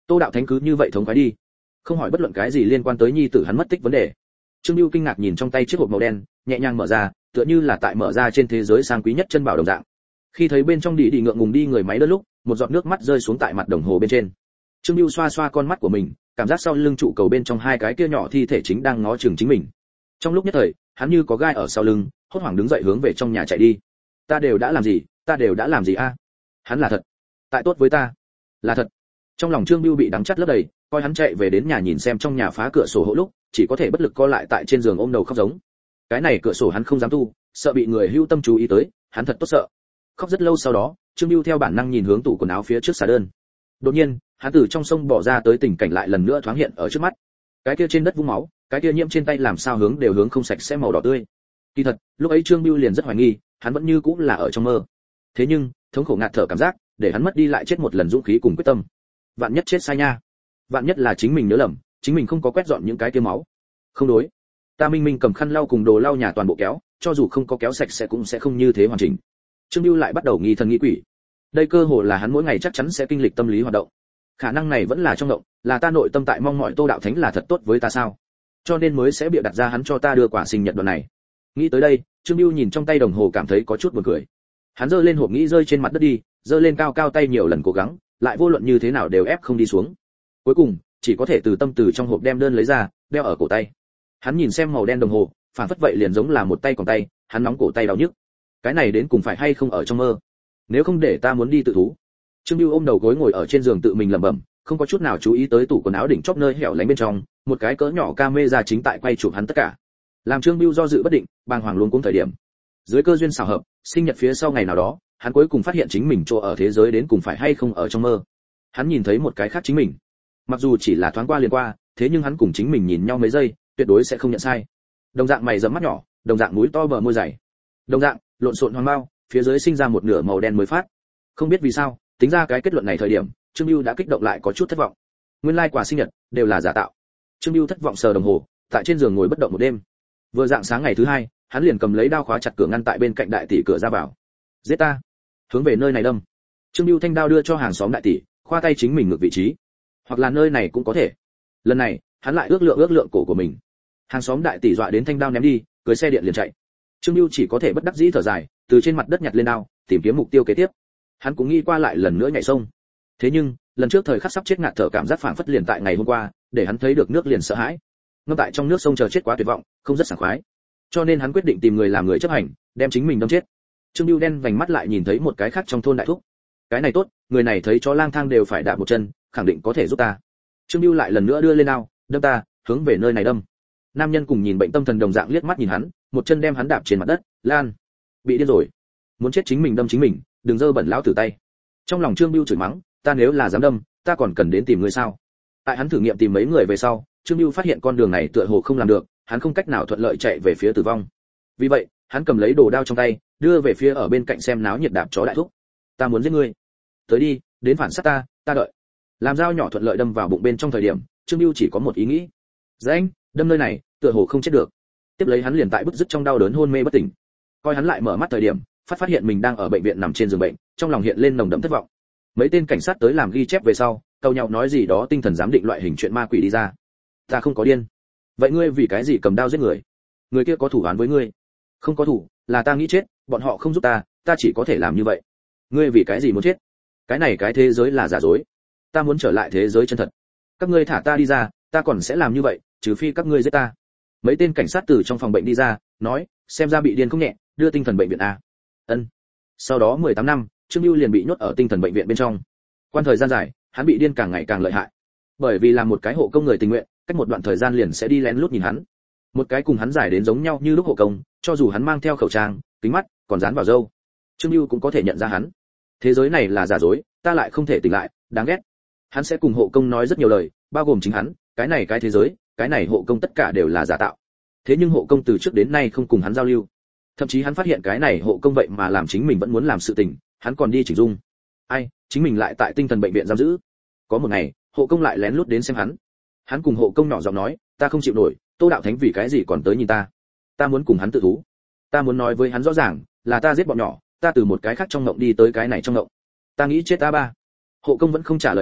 Tô đạo thánh cứ như vậy thống khoái đi, không hỏi bất luận cái gì liên quan tới nhi tử hắn mất tích vấn đề. Trương Bưu kinh ngạc nhìn trong tay chiếc hộp màu đen, nhẹ nhàng mở ra, tựa như là tại mở ra trên thế giới sang quý nhất chân bảo đồng dạng. Khi thấy bên trong đi đi ngượng ngùng đi người máy đơn lúc, một giọt nước mắt rơi xuống tại mặt đồng hồ bên trên. Trương Bưu xoa xoa con mắt của mình, cảm giác sau lưng trụ cầu bên trong hai cái kia nhỏ thi thể chính đang ngó chừng chính mình. Trong lúc nhất thời, hắn như có gai ở sau lưng, hốt hoảng đứng dậy hướng về trong nhà chạy đi. Ta đều đã làm gì, ta đều đã làm gì a? Hắn là thật, tại tốt với ta, là thật. Trong lòng Trương Bưu bị đắng chắt lấp đầy, coi hắn chạy về đến nhà nhìn xem trong nhà phá cửa sổ hộ lúc, chỉ có thể bất lực co lại tại trên giường ôm đầu khóc giống. Cái này cửa sổ hắn không dám tu, sợ bị người hữu tâm chú ý tới, hắn thật tốt sợ. Khóc rất lâu sau đó, Trương Bưu theo bản năng nhìn hướng tủ quần áo phía trước xà đơn. Đột nhiên, hắn từ trong sông bỏ ra tới tình cảnh lại lần nữa thoáng hiện ở trước mắt. Cái kia trên đất vũng máu, cái kia nhiễm trên tay làm sao hướng đều hướng không sạch sẽ màu đỏ tươi. Kỳ thật, lúc ấy Trương Bưu liền rất hoài nghi, hắn vẫn như cũng là ở trong mơ. Thế nhưng, thống khổ ngạt thở cảm giác, để hắn mất đi lại chết một lần dũng khí cùng quyết tâm. Vạn nhất chết sai nha. Vạn nhất là chính mình nhớ lầm, chính mình không có quét dọn những cái kia máu. Không đối. Ta minh minh cầm khăn lau cùng đồ lau nhà toàn bộ kéo, cho dù không có kéo sạch sẽ cũng sẽ không như thế hoàn chỉnh. Trương Bưu lại bắt đầu nghi thần nghi quỷ. Đây cơ hồ là hắn mỗi ngày chắc chắn sẽ kinh lịch tâm lý hoạt động. Khả năng này vẫn là trong động, là ta nội tâm tại mong mỏi Tô đạo thánh là thật tốt với ta sao? Cho nên mới sẽ bịa đặt ra hắn cho ta đưa quả sinh nhật đoạn này. Nghĩ tới đây, Trương Bưu nhìn trong tay đồng hồ cảm thấy có chút buồn cười. Hắn giơ lên hộp nghĩ rơi trên mặt đất đi, giơ lên cao cao tay nhiều lần cố gắng, lại vô luận như thế nào đều ép không đi xuống. Cuối cùng, chỉ có thể từ tâm từ trong hộp đem đơn lấy ra, đeo ở cổ tay. Hắn nhìn xem màu đen đồng hồ, phản phất vậy liền giống là một tay còn tay, hắn nóng cổ tay đau nhức. Cái này đến cùng phải hay không ở trong mơ? Nếu không để ta muốn đi tự thú. Trương Bưu ôm đầu gối ngồi ở trên giường tự mình lẩm bẩm, không có chút nào chú ý tới tủ quần áo đỉnh chóp nơi hẻo lánh bên trong, một cái cỡ nhỏ camera chính tại quay chụp hắn tất cả. Làm Trương Bưu do dự bất định, bàng hoàng luống cuống thời điểm. Dưới cơ duyên xảo hợp, sinh nhật phía sau ngày nào đó, hắn cuối cùng phát hiện chính mình chỗ ở thế giới đến cùng phải hay không ở trong mơ. Hắn nhìn thấy một cái khác chính mình. Mặc dù chỉ là thoáng qua liền qua, thế nhưng hắn cùng chính mình nhìn nhau mấy giây, tuyệt đối sẽ không nhận sai. Đồng dạng mày rậm mắt nhỏ, đồng dạng mũi to bờ môi dày. Đồng dạng, lộn xộn hoàng mao, phía dưới sinh ra một nửa màu đen mới phát. Không biết vì sao, tính ra cái kết luận này thời điểm, Trương Bưu đã kích động lại có chút thất vọng. Nguyên lai quả sinh nhật đều là giả tạo. Trương Bưu thất vọng sờ đồng hồ, tại trên giường ngồi bất động một đêm. Vừa dạng sáng ngày thứ hai, hắn liền cầm lấy đao khóa chặt cửa ngăn tại bên cạnh đại tỷ cửa ra vào. Giết ta, hướng về nơi này đâm. Trương Bưu thanh đao đưa cho hàng xóm đại tỷ, khoa tay chính mình ngược vị trí. Hoặc là nơi này cũng có thể. Lần này, hắn lại ước lượng ước lượng cổ của mình. Hàng xóm đại tỷ dọa đến thanh đao ném đi, cưỡi xe điện liền chạy. Trương Bưu chỉ có thể bất đắc dĩ thở dài, từ trên mặt đất nhặt lên đao, tìm kiếm mục tiêu kế tiếp. Hắn cũng nghĩ qua lại lần nữa nhảy sông. Thế nhưng, lần trước thời khắc sắp chết ngạt thở cảm giác phảng phất liền tại ngày hôm qua, để hắn thấy được nước liền sợ hãi. Ngâm tại trong nước sông chờ chết quá tuyệt vọng, không rất sảng khoái. Cho nên hắn quyết định tìm người làm người chấp hành, đem chính mình đâm chết. Trương Bưu đen vành mắt lại nhìn thấy một cái khác trong thôn đại thúc. Cái này tốt, người này thấy chó lang thang đều phải đạp một chân, khẳng định có thể giúp ta. Trương Bưu lại lần nữa đưa lên đao, đâm ta, hướng về nơi này đâm. Nam nhân cùng nhìn bệnh tâm thần đồng dạng liếc mắt nhìn hắn, một chân đem hắn đạp trên mặt đất, lan. Bị điên rồi, muốn chết chính mình đâm chính mình, đừng dơ bẩn lão tử tay. Trong lòng Trương Bưu chửi mắng, ta nếu là dám đâm, ta còn cần đến tìm người sao? Tại hắn thử nghiệm tìm mấy người về sau, Trương Bưu phát hiện con đường này tựa hồ không làm được, hắn không cách nào thuận lợi chạy về phía tử vong. Vì vậy, hắn cầm lấy đồ đao trong tay, đưa về phía ở bên cạnh xem náo nhiệt đạp chó đại thúc. Ta muốn giết ngươi, tới đi, đến phản sát ta, ta đợi. Làm dao nhỏ thuận lợi đâm vào bụng bên trong thời điểm, Trương Bưu chỉ có một ý nghĩ, danh, đâm nơi này, tựa hồ không chết được. Tiếp lấy hắn liền tại bứt rứt trong đau đớn hôn mê bất tỉnh. Coi hắn lại mở mắt thời điểm, phát phát hiện mình đang ở bệnh viện nằm trên giường bệnh, trong lòng hiện lên nồng đậm thất vọng. Mấy tên cảnh sát tới làm ghi chép về sau, cầu nhau nói gì đó tinh thần giám định loại hình chuyện ma quỷ đi ra. Ta không có điên. Vậy ngươi vì cái gì cầm đao giết người? Người kia có thủ án với ngươi? Không có thủ, là ta nghĩ chết, bọn họ không giúp ta, ta chỉ có thể làm như vậy. Ngươi vì cái gì muốn chết? Cái này cái thế giới là giả dối, ta muốn trở lại thế giới chân thật. Các ngươi thả ta đi ra, ta còn sẽ làm như vậy, trừ phi các ngươi giết ta. Mấy tên cảnh sát từ trong phòng bệnh đi ra, nói, xem ra bị điên không nhẹ, đưa tinh thần bệnh viện a. Ân. Sau đó mười tám năm, Trương Bưu liền bị nhốt ở tinh thần bệnh viện bên trong. Quan thời gian dài, hắn bị điên càng ngày càng lợi hại. Bởi vì làm một cái hộ công người tình nguyện, cách một đoạn thời gian liền sẽ đi lén lút nhìn hắn. Một cái cùng hắn giải đến giống nhau như lúc hộ công, cho dù hắn mang theo khẩu trang, kính mắt, còn dán vào râu, Trương Bưu cũng có thể nhận ra hắn. Thế giới này là giả dối, ta lại không thể tỉnh lại, đáng ghét. Hắn sẽ cùng hộ công nói rất nhiều lời, bao gồm chính hắn, cái này cái thế giới, cái này hộ công tất cả đều là giả tạo. Thế nhưng hộ công từ trước đến nay không cùng hắn giao lưu. Thậm chí hắn phát hiện cái này hộ công vậy mà làm chính mình vẫn muốn làm sự tình, hắn còn đi chỉnh dung. Ai, chính mình lại tại tinh thần bệnh viện giam giữ. Có một ngày, hộ công lại lén lút đến xem hắn. Hắn cùng hộ công nhỏ giọng nói, ta không chịu nổi, Tô đạo thánh vì cái gì còn tới nhìn ta? Ta muốn cùng hắn tự thú. Ta muốn nói với hắn rõ ràng, là ta giết bọn nhỏ, ta từ một cái khác trong ngộng đi tới cái này trong ngộng. Ta nghĩ chết ta ba. Hộ công vẫn không trả lời hắn,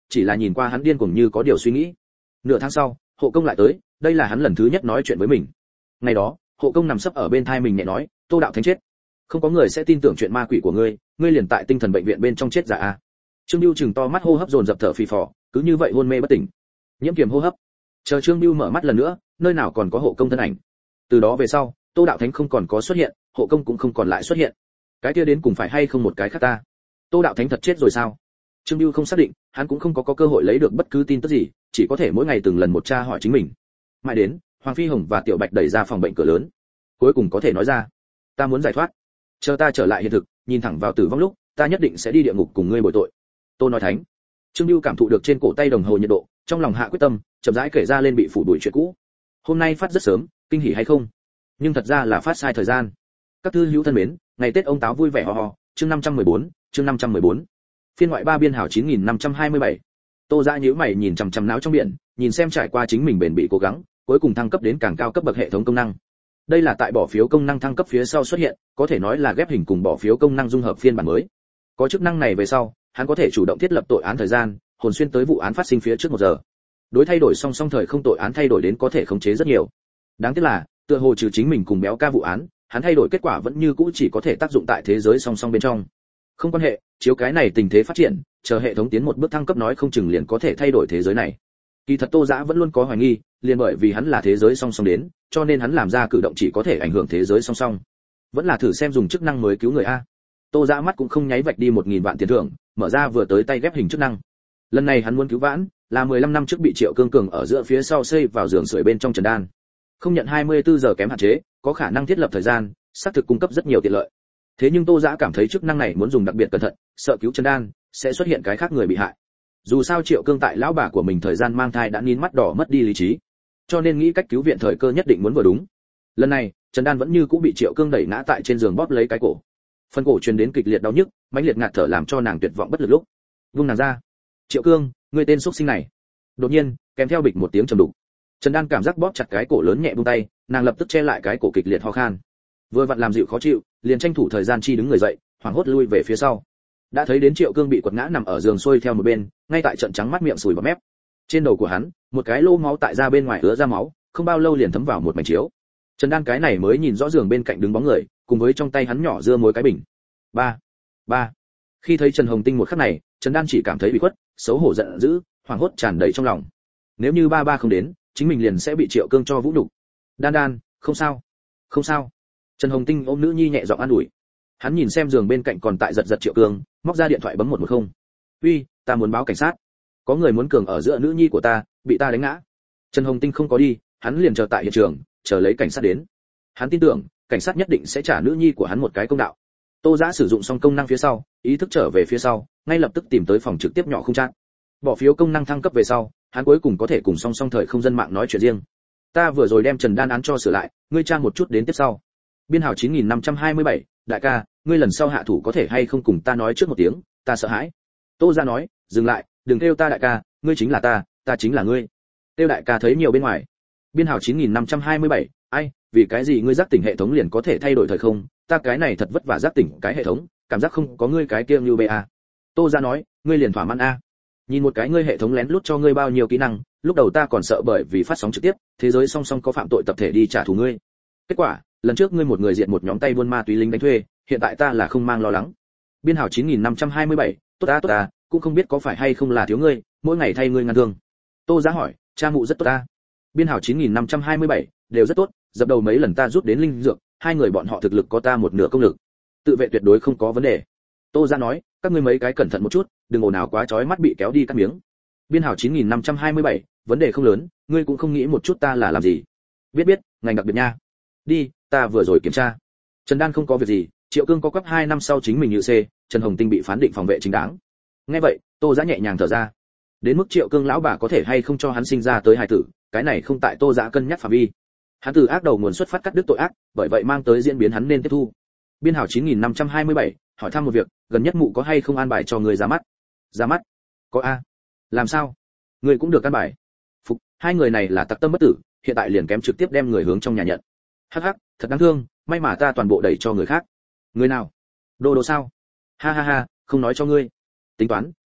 chỉ là nhìn qua hắn điên cuồng như có điều suy nghĩ. Nửa tháng sau, hộ công lại tới, đây là hắn lần thứ nhất nói chuyện với mình. Ngày đó, hộ công nằm sấp ở bên tai mình nhẹ nói, Tô đạo thánh chết, không có người sẽ tin tưởng chuyện ma quỷ của ngươi, ngươi liền tại tinh thần bệnh viện bên trong chết giả a. Trương Bưu chừng to mắt, hô hấp dồn dập, thở phì phò, cứ như vậy hôn mê bất tỉnh. Nhiễm kiềm hô hấp. Chờ Trương Bưu mở mắt lần nữa, nơi nào còn có hộ công thân ảnh. Từ đó về sau, Tô đạo thánh không còn có xuất hiện, hộ công cũng không còn lại xuất hiện. Cái kia đến cùng phải hay không một cái khác ta? Tô đạo thánh thật chết rồi sao? Trương Bưu không xác định, hắn cũng không có, có cơ hội lấy được bất cứ tin tức gì, chỉ có thể mỗi ngày từng lần một tra hỏi chính mình. Mãi đến, Hoàng Phi Hồng và Tiểu Bạch đẩy ra phòng bệnh cửa lớn, cuối cùng có thể nói ra, ta muốn giải thoát, chờ ta trở lại hiện thực, nhìn thẳng vào tử vong lúc, ta nhất định sẽ đi địa ngục cùng ngươi bồi tội. Tô nói thánh. Trương Bưu cảm thụ được trên cổ tay đồng hồ nhiệt độ, trong lòng hạ quyết tâm, chậm rãi kể ra lên bị phủ đuổi chuyện cũ. Hôm nay phát rất sớm, kinh hỉ hay không? Nhưng thật ra là phát sai thời gian. Các thư hữu thân mến, ngày Tết ông táo vui vẻ ho ho, chương năm trăm mười bốn, chương năm trăm mười bốn. Phiên ngoại ba biên hảo chín nghìn năm trăm hai mươi bảy. Tô Dã nhíu mày nhìn chằm chằm náo trong biển, nhìn xem trải qua chính mình bền bỉ cố gắng, cuối cùng thăng cấp đến càng cao cấp bậc hệ thống công năng. Đây là tại bỏ phiếu công năng thăng cấp phía sau xuất hiện, có thể nói là ghép hình cùng bỏ phiếu công năng dung hợp phiên bản mới. Có chức năng này về sau, hắn có thể chủ động thiết lập tội án thời gian, hồn xuyên tới vụ án phát sinh phía trước một giờ. Đối thay đổi song song thời không tội án thay đổi đến có thể khống chế rất nhiều. Đáng tiếc là, tựa hồ trừ chính mình cùng béo ca vụ án, hắn thay đổi kết quả vẫn như cũ chỉ có thể tác dụng tại thế giới song song bên trong. Không quan hệ, chiếu cái này tình thế phát triển, chờ hệ thống tiến một bước thăng cấp nói không chừng liền có thể thay đổi thế giới này. Kỳ thật Tô Dã vẫn luôn có hoài nghi, liền bởi vì hắn là thế giới song song đến, cho nên hắn làm ra cử động chỉ có thể ảnh hưởng thế giới song song. Vẫn là thử xem dùng chức năng mới cứu người a. Tô Dã mắt cũng không nháy vạch đi một nghìn vạn tiền thưởng, mở ra vừa tới tay ghép hình chức năng. Lần này hắn muốn cứu vãn, là mười lăm năm trước bị Triệu Cương Cường ở giữa phía sau xây vào giường sưởi bên trong Trần Đan. Không nhận hai mươi bốn giờ kém hạn chế, có khả năng thiết lập thời gian, xác thực cung cấp rất nhiều tiện lợi. Thế nhưng Tô Dã cảm thấy chức năng này muốn dùng đặc biệt cẩn thận, sợ cứu Trần Đan sẽ xuất hiện cái khác người bị hại. Dù sao Triệu Cương tại lão bà của mình thời gian mang thai đã nín mắt đỏ mất đi lý trí, cho nên nghĩ cách cứu viện thời cơ nhất định muốn vừa đúng. Lần này, Trần Đan vẫn như cũ bị Triệu Cương đẩy ngã tại trên giường bóp lấy cái cổ. Phần cổ truyền đến kịch liệt đau nhức, mãnh liệt ngạt thở làm cho nàng tuyệt vọng bất lực lúc. Vung nàng ra. Triệu Cương, ngươi tên xuất sinh này. Đột nhiên, kèm theo bịch một tiếng trầm đục. Trần Đan cảm giác bóp chặt cái cổ lớn nhẹ buông tay, nàng lập tức che lại cái cổ kịch liệt ho khan. Vừa vặn làm dịu khó chịu, liền tranh thủ thời gian chi đứng người dậy, hoảng hốt lui về phía sau. Đã thấy đến Triệu Cương bị quật ngã nằm ở giường xuôi theo một bên, ngay tại trận trắng mắt miệng sùi bọt mép. Trên đầu của hắn, một cái lỗ máu tại ra bên ngoài ứa ra máu, không bao lâu liền thấm vào một mảnh chiếu. Trần Đan cái này mới nhìn rõ giường bên cạnh đứng bóng người, cùng với trong tay hắn nhỏ dưa muối cái bình. Ba, ba. Khi thấy Trần Hồng Tinh một khắc này, Trần Đan chỉ cảm thấy bị khuất, xấu hổ giận dữ, hoảng hốt tràn đầy trong lòng. Nếu như ba ba không đến, chính mình liền sẽ bị Triệu Cương cho vũ nhục. Đan Đan, không sao, không sao. Trần Hồng Tinh ôm nữ nhi nhẹ giọng an ủi. Hắn nhìn xem giường bên cạnh còn tại giật giật Triệu Cương, móc ra điện thoại bấm một một không. Uy, ta muốn báo cảnh sát. Có người muốn cường ở giữa nữ nhi của ta, bị ta đánh ngã. Trần Hồng Tinh không có đi, hắn liền chờ tại hiện trường, chờ lấy cảnh sát đến. Hắn tin tưởng, cảnh sát nhất định sẽ trả nữ nhi của hắn một cái công đạo. Tô Dã sử dụng xong công năng phía sau, ý thức trở về phía sau, ngay lập tức tìm tới phòng trực tiếp nhỏ không chat. Bỏ phiếu công năng thăng cấp về sau, hắn cuối cùng có thể cùng song song thời không dân mạng nói chuyện riêng. Ta vừa rồi đem Trần Đan án cho sửa lại, ngươi tra một chút đến tiếp sau. Biên hảo chín nghìn năm trăm hai mươi bảy, đại ca, ngươi lần sau hạ thủ có thể hay không cùng ta nói trước một tiếng, ta sợ hãi. Tô Dã nói, dừng lại, đừng kêu ta đại ca, ngươi chính là ta, ta chính là ngươi. Kêu đại ca thấy nhiều bên ngoài. Biên hảo chín nghìn năm trăm hai mươi bảy, ai, vì cái gì ngươi giác tỉnh hệ thống liền có thể thay đổi thời không, ta cái này thật vất vả giác tỉnh cái hệ thống, cảm giác không có ngươi cái kia như ba. Tô Dã nói, ngươi liền thỏa mãn a. Nhìn một cái ngươi hệ thống lén lút cho ngươi bao nhiêu kỹ năng, lúc đầu ta còn sợ bởi vì phát sóng trực tiếp, thế giới song song có phạm tội tập thể đi trả thù ngươi. Kết quả, lần trước ngươi một người diện một nhóm tay buôn ma túy lính đánh thuê, hiện tại ta là không mang lo lắng. Biên hảo chín nghìn năm trăm hai mươi bảy, tốt ta tốt ta, cũng không biết có phải hay không là thiếu ngươi, mỗi ngày thay ngươi ngăn thương. Tô Dã hỏi, cha mụ rất tốt ta. Biên hảo chín nghìn năm trăm hai mươi bảy, đều rất tốt, dập đầu mấy lần ta rút đến linh dược, hai người bọn họ thực lực có ta một nửa công lực, tự vệ tuyệt đối không có vấn đề. Tô Dã nói, các ngươi mấy cái cẩn thận một chút, đừng ồn ào quá chói mắt bị kéo đi cắt miếng. Biên hảo chín nghìn năm trăm hai mươi bảy, vấn đề không lớn, ngươi cũng không nghĩ một chút ta là làm gì. Biết biết, ngành đặc biệt nha. Đi, ta vừa rồi kiểm tra. Trần Đan không có việc gì, Triệu Cương có cấp hai năm sau chính mình như C, Trần Hồng Tinh bị phán định phòng vệ chính đáng. Nghe vậy, Tô Dã nhẹ nhàng thở ra. Đến mức Triệu Cương lão bà có thể hay không cho hắn sinh ra tới hài tử, cái này không tại Tô Dã cân nhắc phạm vi. Hắn từ ác đầu nguồn xuất phát cắt đứt tội ác, bởi vậy mang tới diễn biến hắn nên tiếp thu. Biên hảo chín nghìn năm trăm hai mươi bảy, hỏi thăm một việc, gần nhất mụ có hay không an bài cho người ra mắt? Ra mắt? Có a. Làm sao? Người cũng được an bài. Phục, hai người này là tặc tâm bất tử, hiện tại liền kém trực tiếp đem người hướng trong nhà nhận. Hắc hắc, thật đáng thương, may mà ta toàn bộ đẩy cho người khác. Người nào? Đô Đô sao? Ha ha ha, không nói cho ngươi. Tính toán,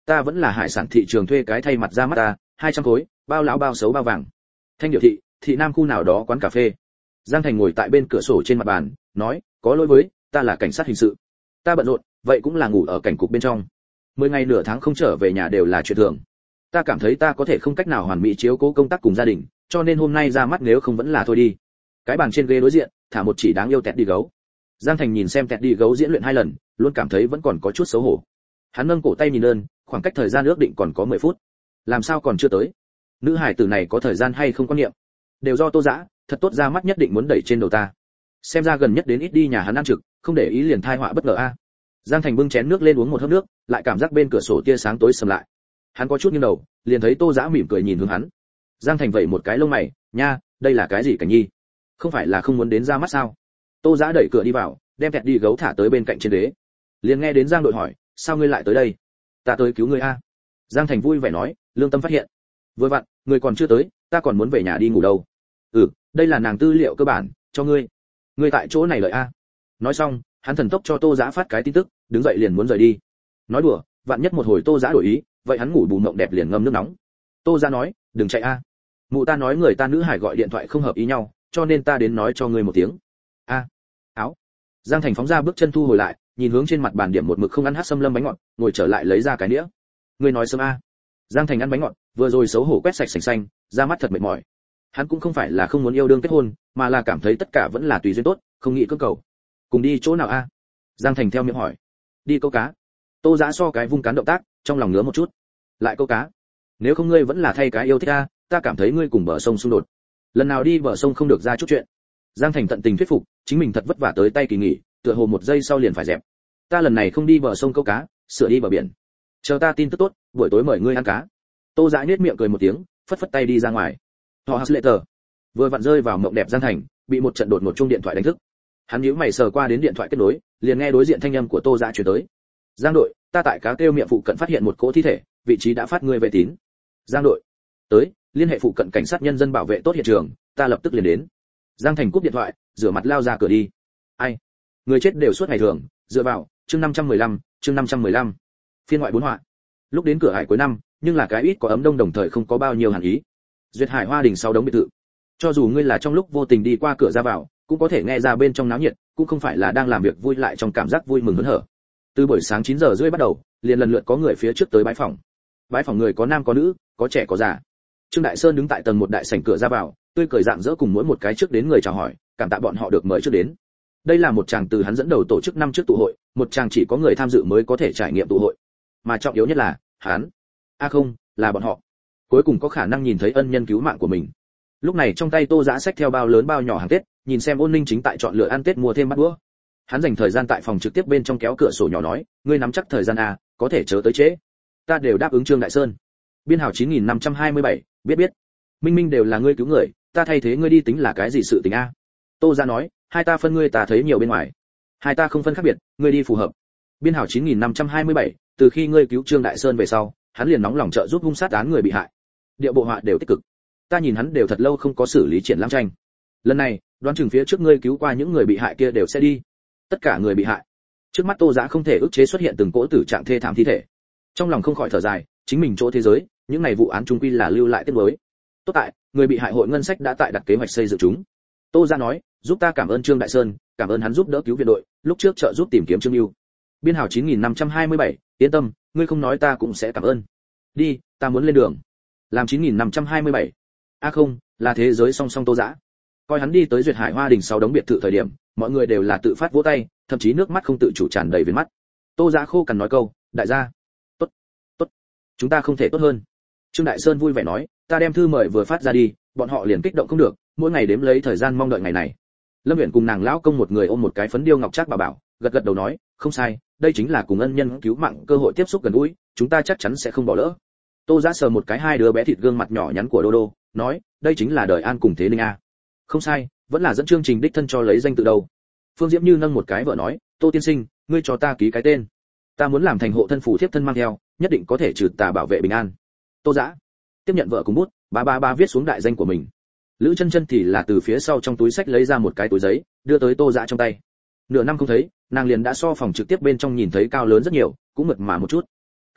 ta vẫn là hải sản thị trường thuê cái thay mặt ra mắt ta, hai trăm khối, bao lão bao xấu bao vàng. Thanh Điệu thị, thị nam khu nào đó quán cà phê. Giang Thành ngồi tại bên cửa sổ trên mặt bàn, nói, có lỗi với, ta là cảnh sát hình sự. Ta bận rộn, vậy cũng là ngủ ở cảnh cục bên trong. Mười ngày nửa tháng không trở về nhà đều là chuyện thường. Ta cảm thấy ta có thể không cách nào hoàn mỹ chiếu cố công tác cùng gia đình, cho nên hôm nay ra mắt nếu không vẫn là thôi đi. Cái bàn trên ghế đối diện, thả một chỉ đáng yêu tẹt đi gấu. Giang Thành nhìn xem tẹt đi gấu diễn luyện hai lần, luôn cảm thấy vẫn còn có chút xấu hổ. Hắn nâng cổ tay nhìn ơn, khoảng cách thời gian ước định còn có mười phút. Làm sao còn chưa tới? Nữ hải tử này có thời gian hay không quan niệm? Đều do Tô Dã, thật tốt ra mắt nhất định muốn đẩy trên đầu ta. Xem ra gần nhất đến ít đi nhà hắn ăn trực, không để ý liền thai họa bất ngờ a. Giang Thành bưng chén nước lên uống một hớp nước, lại cảm giác bên cửa sổ tia sáng tối sầm lại. Hắn có chút nghiêng đầu, liền thấy Tô Dã mỉm cười nhìn hướng hắn. Giang Thành vẩy một cái lông mày, nha, đây là cái gì Cảnh Nhi? Không phải là không muốn đến ra mắt sao? Tô Dã đẩy cửa đi vào, đem kẹt đi gấu thả tới bên cạnh trên ghế. Liền nghe đến Giang Đội hỏi, sao ngươi lại tới đây? Ta tới cứu ngươi a. Giang Thành vui vẻ nói, lương tâm phát hiện. Vừa vặn, ngươi còn chưa tới, ta còn muốn về nhà đi ngủ đâu. Ừ, đây là nàng tư liệu cơ bản, cho ngươi. Ngươi tại chỗ này lợi a. Nói xong, hắn thần tốc cho Tô Dã phát cái tin tức, đứng dậy liền muốn rời đi. Nói đùa, vạn nhất một hồi Tô Dã đổi ý, vậy hắn ngủ bù mộng đẹp liền ngâm nước nóng. Tô Dã nói, đừng chạy a. Mụ ta nói người ta nữ hải gọi điện thoại không hợp ý nhau, cho nên ta đến nói cho ngươi một tiếng. A. Áo. Giang Thành phóng ra bước chân thu hồi lại, nhìn hướng trên mặt bàn điểm một mực không ăn hát xâm lâm bánh ngọt, ngồi trở lại lấy ra cái đĩa. Ngươi nói sớm a. Giang Thành ăn bánh ngọt, vừa rồi xấu hổ quét sạch sành xanh, ra mắt thật mệt mỏi. Hắn cũng không phải là không muốn yêu đương kết hôn, mà là cảm thấy tất cả vẫn là tùy duyên tốt, không nghĩ cưỡng cầu. Cùng đi chỗ nào a? Giang Thành theo miệng hỏi. Đi câu cá. Tô Dã so cái vung cán động tác, trong lòng ngứa một chút. Lại câu cá. Nếu không ngươi vẫn là thay cái yêu thích a, ta cảm thấy ngươi cùng bờ sông xung đột. Lần nào đi bờ sông không được ra chút chuyện. Giang Thành tận tình thuyết phục, chính mình thật vất vả tới tay kỳ nghỉ, tựa hồ một giây sau liền phải dẹp. Ta lần này không đi bờ sông câu cá, sửa đi bờ biển. Chờ ta tin tức tốt, buổi tối mời ngươi ăn cá. Tô Dã nhếch miệng cười một tiếng, phất phất tay đi ra ngoài. Họ Hasletter vừa vặn rơi vào mộng đẹp Giang Thành, bị một trận đột ngột chuông điện thoại đánh thức. Hắn nhíu mày sờ qua đến điện thoại kết nối, liền nghe đối diện thanh âm của Tô Dã truyền tới. Giang đội, ta tại cá kêu miệng phụ cận phát hiện một cỗ thi thể, vị trí đã phát ngươi vệ tín. Giang đội, tới, liên hệ phụ cận cảnh sát nhân dân bảo vệ tốt hiện trường, ta lập tức liền đến. Giang Thành cúp điện thoại, rửa mặt lao ra cửa đi. Ai? Người chết đều suốt ngày thường, dựa vào, chương năm trăm mười lăm, chương năm trăm mười lăm. Phiên ngoại bốn họa. Lúc đến cửa hải cuối năm, nhưng là cái ít có ấm đông đồng thời không có bao nhiêu hàn ý. Duyệt Hải Hoa Đình sau đống biệt thự. Cho dù ngươi là trong lúc vô tình đi qua cửa ra vào, cũng có thể nghe ra bên trong náo nhiệt, cũng không phải là đang làm việc vui lại trong cảm giác vui mừng hớn hở. Từ buổi sáng chín giờ rưỡi bắt đầu, liền lần lượt có người phía trước tới bái phòng. Bái phòng người có nam có nữ, có trẻ có già. Trương Đại Sơn đứng tại tầng một đại sảnh cửa ra vào, tươi cười rạng rỡ cùng mỗi một cái trước đến người chào hỏi, cảm tạ bọn họ được mời trước đến. Đây là một chàng từ hắn dẫn đầu tổ chức năm trước tụ hội, một chàng chỉ có người tham dự mới có thể trải nghiệm tụ hội. Mà trọng yếu nhất là, hắn, a à không, là bọn họ, cuối cùng có khả năng nhìn thấy ân nhân cứu mạng của mình. Lúc này trong tay Tô Dã xách theo bao lớn bao nhỏ hàng Tết, nhìn xem Ôn Ninh chính tại chọn lựa ăn Tết mua thêm bát đũa. Hắn dành thời gian tại phòng trực tiếp bên trong kéo cửa sổ nhỏ nói, ngươi nắm chắc thời gian à, có thể chớ tới trễ. Ta đều đáp ứng Trương Đại Sơn. Biên hào chín nghìn năm trăm hai mươi bảy, biết biết. Minh Minh đều là ngươi cứu người, ta thay thế ngươi đi tính là cái gì sự tình a? Tô Dã nói, hai ta phân ngươi ta thấy nhiều bên ngoài. Hai ta không phân khác biệt, ngươi đi phù hợp. Biên hào chín nghìn năm trăm hai mươi bảy, từ khi ngươi cứu Trương Đại Sơn về sau, hắn liền nóng lòng trợ giúp hung sát án người bị hại. Điệu bộ họa đều tích cực. Ta nhìn hắn đều thật lâu không có xử lý triển lãm tranh. Lần này, đoán chừng phía trước ngươi cứu qua những người bị hại kia đều sẽ đi. Tất cả người bị hại. Trước mắt Tô Dã không thể ức chế xuất hiện từng cỗ tử trạng thê thảm thi thể. Trong lòng không khỏi thở dài, chính mình chỗ thế giới, những này vụ án chung quy là lưu lại tiếc nuối. Tốt tại, người bị hại hội ngân sách đã tại đặt kế hoạch xây dựng chúng. Tô Dã nói, giúp ta cảm ơn Trương Đại Sơn, cảm ơn hắn giúp đỡ cứu viện đội, lúc trước trợ giúp tìm kiếm Trương Nưu. Biên hào chín nghìn năm trăm hai mươi bảy, yên tâm, ngươi không nói ta cũng sẽ cảm ơn. Đi, ta muốn lên đường. Làm chín nghìn năm trăm hai mươi bảy. A à không, là thế giới song song Tô Dã. Coi hắn đi tới Duyệt Hải Hoa Đình sau đống biệt thự thời điểm, mọi người đều là tự phát vỗ tay, thậm chí nước mắt không tự chủ tràn đầy viền mắt. Tô Dã khô cằn nói câu, đại gia, tốt, tốt, chúng ta không thể tốt hơn. Trương Đại Sơn vui vẻ nói, ta đem thư mời vừa phát ra đi, bọn họ liền kích động không được, mỗi ngày đếm lấy thời gian mong đợi ngày này. Lâm Uyển cùng nàng lão công một người ôm một cái phấn điêu ngọc trác bà bảo, gật gật đầu nói, không sai, đây chính là cùng ân nhân cứu mạng cơ hội tiếp xúc gần gũi, chúng ta chắc chắn sẽ không bỏ lỡ. Tô Dã sờ một cái hai đứa bé thịt gương mặt nhỏ nhắn của Đô Đô, nói, đây chính là đời an cùng thế ninh a. Không sai, vẫn là dẫn chương trình đích thân cho lấy danh tự đầu. Phương Diễm Như nâng một cái vợ nói, Tô tiên sinh, ngươi cho ta ký cái tên. Ta muốn làm thành hộ thân phù thiếp thân mang theo, nhất định có thể trừ tà bảo vệ bình an. Tô Dã tiếp nhận vợ cùng bút, ba ba ba viết xuống đại danh của mình. Lữ Chân Chân thì là từ phía sau trong túi sách lấy ra một cái túi giấy, đưa tới Tô Dã trong tay. Nửa năm không thấy, nàng liền đã so phòng trực tiếp bên trong nhìn thấy cao lớn rất nhiều, cũng mượt mà một chút. Ca ca,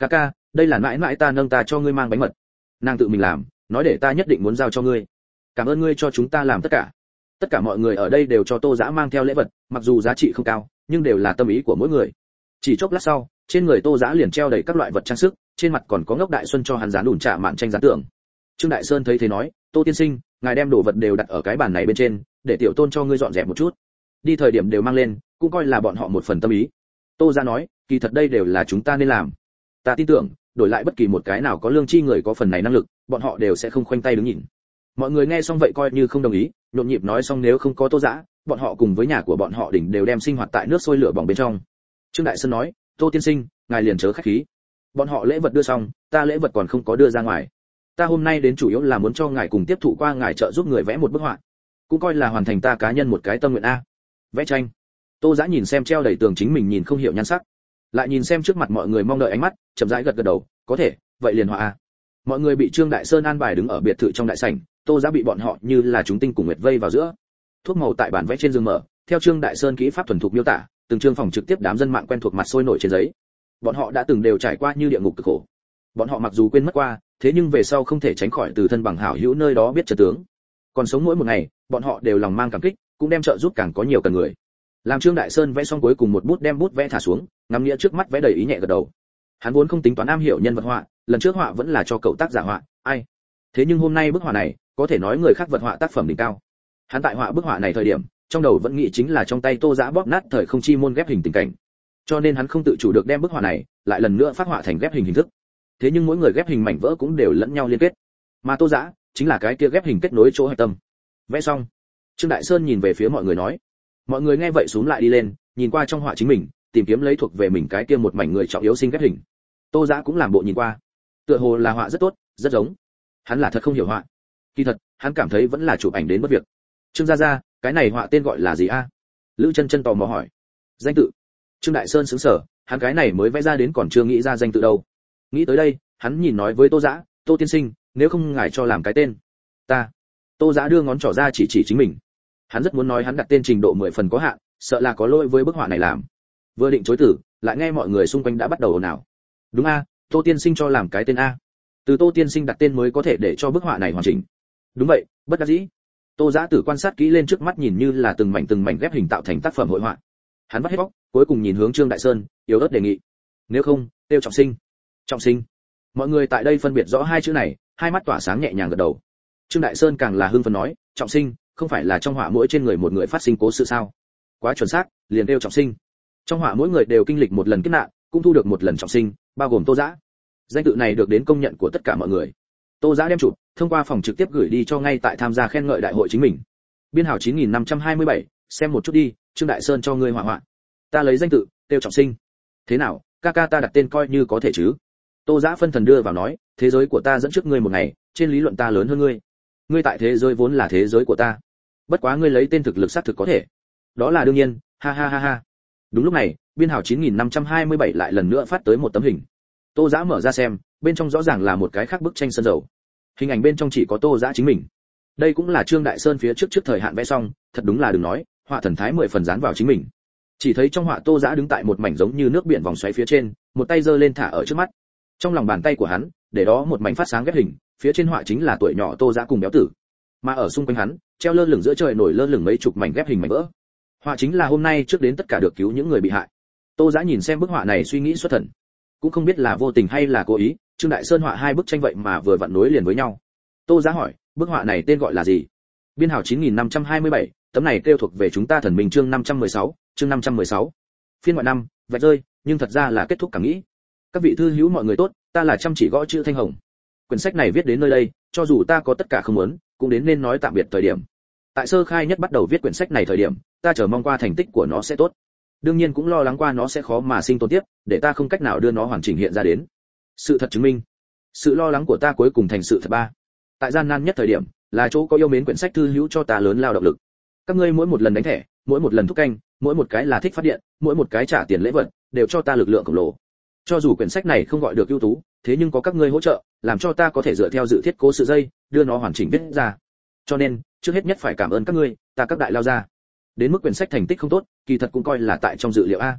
đây là mãi mãi ta nâng ta cho ngươi mang bánh mật, nàng tự mình làm, nói để ta nhất định muốn giao cho ngươi, cảm ơn ngươi cho chúng ta làm tất cả. Tất cả mọi người ở đây đều cho Tô Dã mang theo lễ vật, mặc dù giá trị không cao nhưng đều là tâm ý của mỗi người. Chỉ chốc lát sau, trên người Tô Dã liền treo đầy các loại vật trang sức, trên mặt còn có Ngốc Đại Xuân cho hắn dán ủn trà mạn tranh dán tượng. Trương Đại Sơn thấy thế nói, Tô tiên sinh, ngài đem đồ vật đều đặt ở cái bàn này bên trên, để tiểu tôn cho ngươi dọn dẹp một chút, đi thời điểm đều mang lên, cũng coi là bọn họ một phần tâm ý. Tô Dã nói, kỳ thật đây đều là chúng ta nên làm, ta tin tưởng đổi lại bất kỳ một cái nào có lương chi người có phần này năng lực, bọn họ đều sẽ không khoanh tay đứng nhìn. Mọi người nghe xong vậy coi như không đồng ý, nhộn nhịp nói xong nếu không có Tô Dã, bọn họ cùng với nhà của bọn họ đỉnh đều đem sinh hoạt tại nước sôi lửa bỏng bên trong. Trương Đại Sơn nói, Tô tiên sinh, ngài liền chớ khách khí, bọn họ lễ vật đưa xong, ta lễ vật còn không có đưa ra ngoài, ta hôm nay đến chủ yếu là muốn cho ngài cùng tiếp thụ qua ngài trợ giúp người vẽ một bức họa, cũng coi là hoàn thành ta cá nhân một cái tâm nguyện a. Vẽ tranh. Tô Dã nhìn xem treo đầy tường chính mình nhìn không hiểu nhan sắc, lại nhìn xem trước mặt mọi người mong đợi ánh mắt, chậm rãi gật gật đầu, có thể, vậy liền họa a. Mọi người bị Trương Đại Sơn an bài đứng ở biệt thự trong đại sảnh, Tô Dã bị bọn họ như là chúng tinh cùng nguyệt vây vào giữa. Thuốc màu tại bản vẽ trên giường mở, theo Trương Đại Sơn kỹ pháp thuần thục miêu tả, từng chương phòng trực tiếp đám dân mạng quen thuộc mặt sôi nổi trên giấy. Bọn họ đã từng đều trải qua như địa ngục cực khổ. Bọn họ mặc dù quên mất qua, thế nhưng về sau không thể tránh khỏi từ thân bằng hảo hữu nơi đó biết chân tướng. Còn sống mỗi một ngày, bọn họ đều lòng mang cảm kích, cũng đem trợ giúp càng có nhiều cần người. Làm Trương Đại Sơn vẽ xong cuối cùng một bút đem bút vẽ thả xuống, ngắm nghĩa trước mắt vẽ đầy ý nhẹ gật đầu. Hắn vốn không tính toán am hiểu nhân vật họa, lần trước họa vẫn là cho cậu tác giả họa, ai. Thế nhưng hôm nay bức họa này, có thể nói người khác vật họa tác phẩm đỉnh cao. Hắn tại họa bức họa này thời điểm, trong đầu vẫn nghĩ chính là trong tay Tô Dã bóp nát thời không chi môn ghép hình tình cảnh. Cho nên hắn không tự chủ được đem bức họa này lại lần nữa phát họa thành ghép hình hình thức. Thế nhưng mỗi người ghép hình mảnh vỡ cũng đều lẫn nhau liên kết, mà Tô Dã chính là cái kia ghép hình kết nối chỗ hạch tâm. Vẽ xong, Trương Đại Sơn nhìn về phía mọi người nói. Mọi người nghe vậy xuống lại đi lên, nhìn qua trong họa chính mình, tìm kiếm lấy thuộc về mình cái kia một mảnh người trọng yếu sinh ghép hình. Tô Dã cũng làm bộ nhìn qua, tựa hồ là họa rất tốt, rất giống. Hắn là thật không hiểu họa, kỳ thật hắn cảm thấy vẫn là chụp ảnh đến bất việc. Trương gia gia, cái này họa tên gọi là gì a? Lữ Chân Chân tò mò hỏi. Danh tự. Trương Đại Sơn sững sờ, hắn cái này mới vẽ ra đến còn chưa nghĩ ra danh tự đâu. Nghĩ tới đây, hắn nhìn nói với Tô Dã, Tô tiên sinh, nếu không ngài cho làm cái tên. Ta. Tô Dã đưa ngón trỏ ra chỉ chỉ chính mình. Hắn rất muốn nói hắn đặt tên trình độ mười phần có hạn, sợ là có lỗi với bức họa này làm. Vừa định chối từ, lại nghe mọi người xung quanh đã bắt đầu ồn ào. Đúng a, Tô tiên sinh cho làm cái tên a. Từ Tô tiên sinh đặt tên mới có thể để cho bức họa này hoàn chỉnh. Đúng vậy, bất đắc dĩ. Tô Dã Tử quan sát kỹ lên trước mắt nhìn như là từng mảnh từng mảnh ghép hình tạo thành tác phẩm hội họa. Hắn vắt hết bóc, cuối cùng nhìn hướng Trương Đại Sơn, yếu ớt đề nghị. Nếu không, tiêu Trọng Sinh. Trọng Sinh. Mọi người tại đây phân biệt rõ hai chữ này, hai mắt tỏa sáng nhẹ nhàng gật đầu. Trương Đại Sơn càng là hưng phấn nói, Trọng Sinh, không phải là trong họa mỗi trên người một người phát sinh cố sự sao? Quá chuẩn xác, liền tiêu Trọng Sinh. Trong họa mỗi người đều kinh lịch một lần kiếp nạn, cũng thu được một lần trọng sinh, bao gồm Tô Dã. Danh tự này được đến công nhận của tất cả mọi người. Tô Dã đem chụp, thông qua phòng trực tiếp gửi đi cho ngay tại tham gia khen ngợi đại hội chính mình. Biên hảo chín nghìn năm trăm hai mươi bảy, xem một chút đi, Trương Đại Sơn cho ngươi họa họa. Ta lấy danh tự, tiêu Trọng Sinh. Thế nào, ca ca ta đặt tên coi như có thể chứ? Tô Dã phân thần đưa vào nói, thế giới của ta dẫn trước ngươi một ngày, trên lý luận ta lớn hơn ngươi. Ngươi tại thế giới vốn là thế giới của ta. Bất quá ngươi lấy tên thực lực xác thực có thể. Đó là đương nhiên, ha ha ha ha. Đúng lúc này, biên hảo chín nghìn năm trăm hai mươi bảy lại lần nữa phát tới một tấm hình. Tô Dã mở ra xem, bên trong rõ ràng là một cái khác bức tranh sơn dầu. Hình ảnh bên trong chỉ có Tô Dã chính mình. Đây cũng là Trương Đại Sơn phía trước trước thời hạn vẽ xong, thật đúng là đừng nói, họa thần thái mười phần dán vào chính mình. Chỉ thấy trong họa Tô Dã đứng tại một mảnh giống như nước biển vòng xoáy phía trên, một tay giơ lên thả ở trước mắt. Trong lòng bàn tay của hắn, để đó một mảnh phát sáng ghép hình, phía trên họa chính là tuổi nhỏ Tô Dã cùng béo tử. Mà ở xung quanh hắn, treo lơ lửng giữa trời nổi lơ lửng mấy chục mảnh ghép hình mảnh vỡ. Họa chính là hôm nay trước đến tất cả được cứu những người bị hại. Tô Dã nhìn xem bức họa này suy nghĩ xuất thần, cũng không biết là vô tình hay là cố ý, Trương Đại Sơn họa hai bức tranh vậy mà vừa vặn nối liền với nhau. Tô Dã hỏi, bức họa này tên gọi là gì? Biên hảo chín nghìn năm trăm hai mươi bảy, tấm này kêu thuộc về chúng ta thần minh chương năm trăm mười sáu, chương năm trăm mười sáu. Phiên ngoại năm, vạch rơi, nhưng thật ra là kết thúc cảm nghĩ. Các vị thư hữu mọi người tốt, ta là chăm chỉ gõ chữ Thanh Hồng. Quyển sách này viết đến nơi đây, cho dù ta có tất cả không muốn, cũng đến nên nói tạm biệt thời điểm. Tại sơ khai nhất bắt đầu viết quyển sách này thời điểm, ta chờ mong qua thành tích của nó sẽ tốt. Đương nhiên cũng lo lắng qua nó sẽ khó mà sinh tồn tiếp, để ta không cách nào đưa nó hoàn chỉnh hiện ra đến. Sự thật chứng minh, sự lo lắng của ta cuối cùng thành sự thật ba. Tại gian nan nhất thời điểm, là chỗ có yêu mến quyển sách thư hữu cho ta lớn lao động lực. Các ngươi mỗi một lần đánh thẻ, mỗi một lần thúc canh, mỗi một cái là thích phát điện, mỗi một cái trả tiền lễ vật, đều cho ta lực lượng khổng lồ. Cho dù quyển sách này không gọi được ưu tú, thế nhưng có các ngươi hỗ trợ, làm cho ta có thể dựa theo dự thiết cố sự dây, đưa nó hoàn chỉnh viết ra. Cho nên, trước hết nhất phải cảm ơn các ngươi, ta các đại lao ra. Đến mức quyển sách thành tích không tốt, kỳ thật cũng coi là tại trong dự liệu a.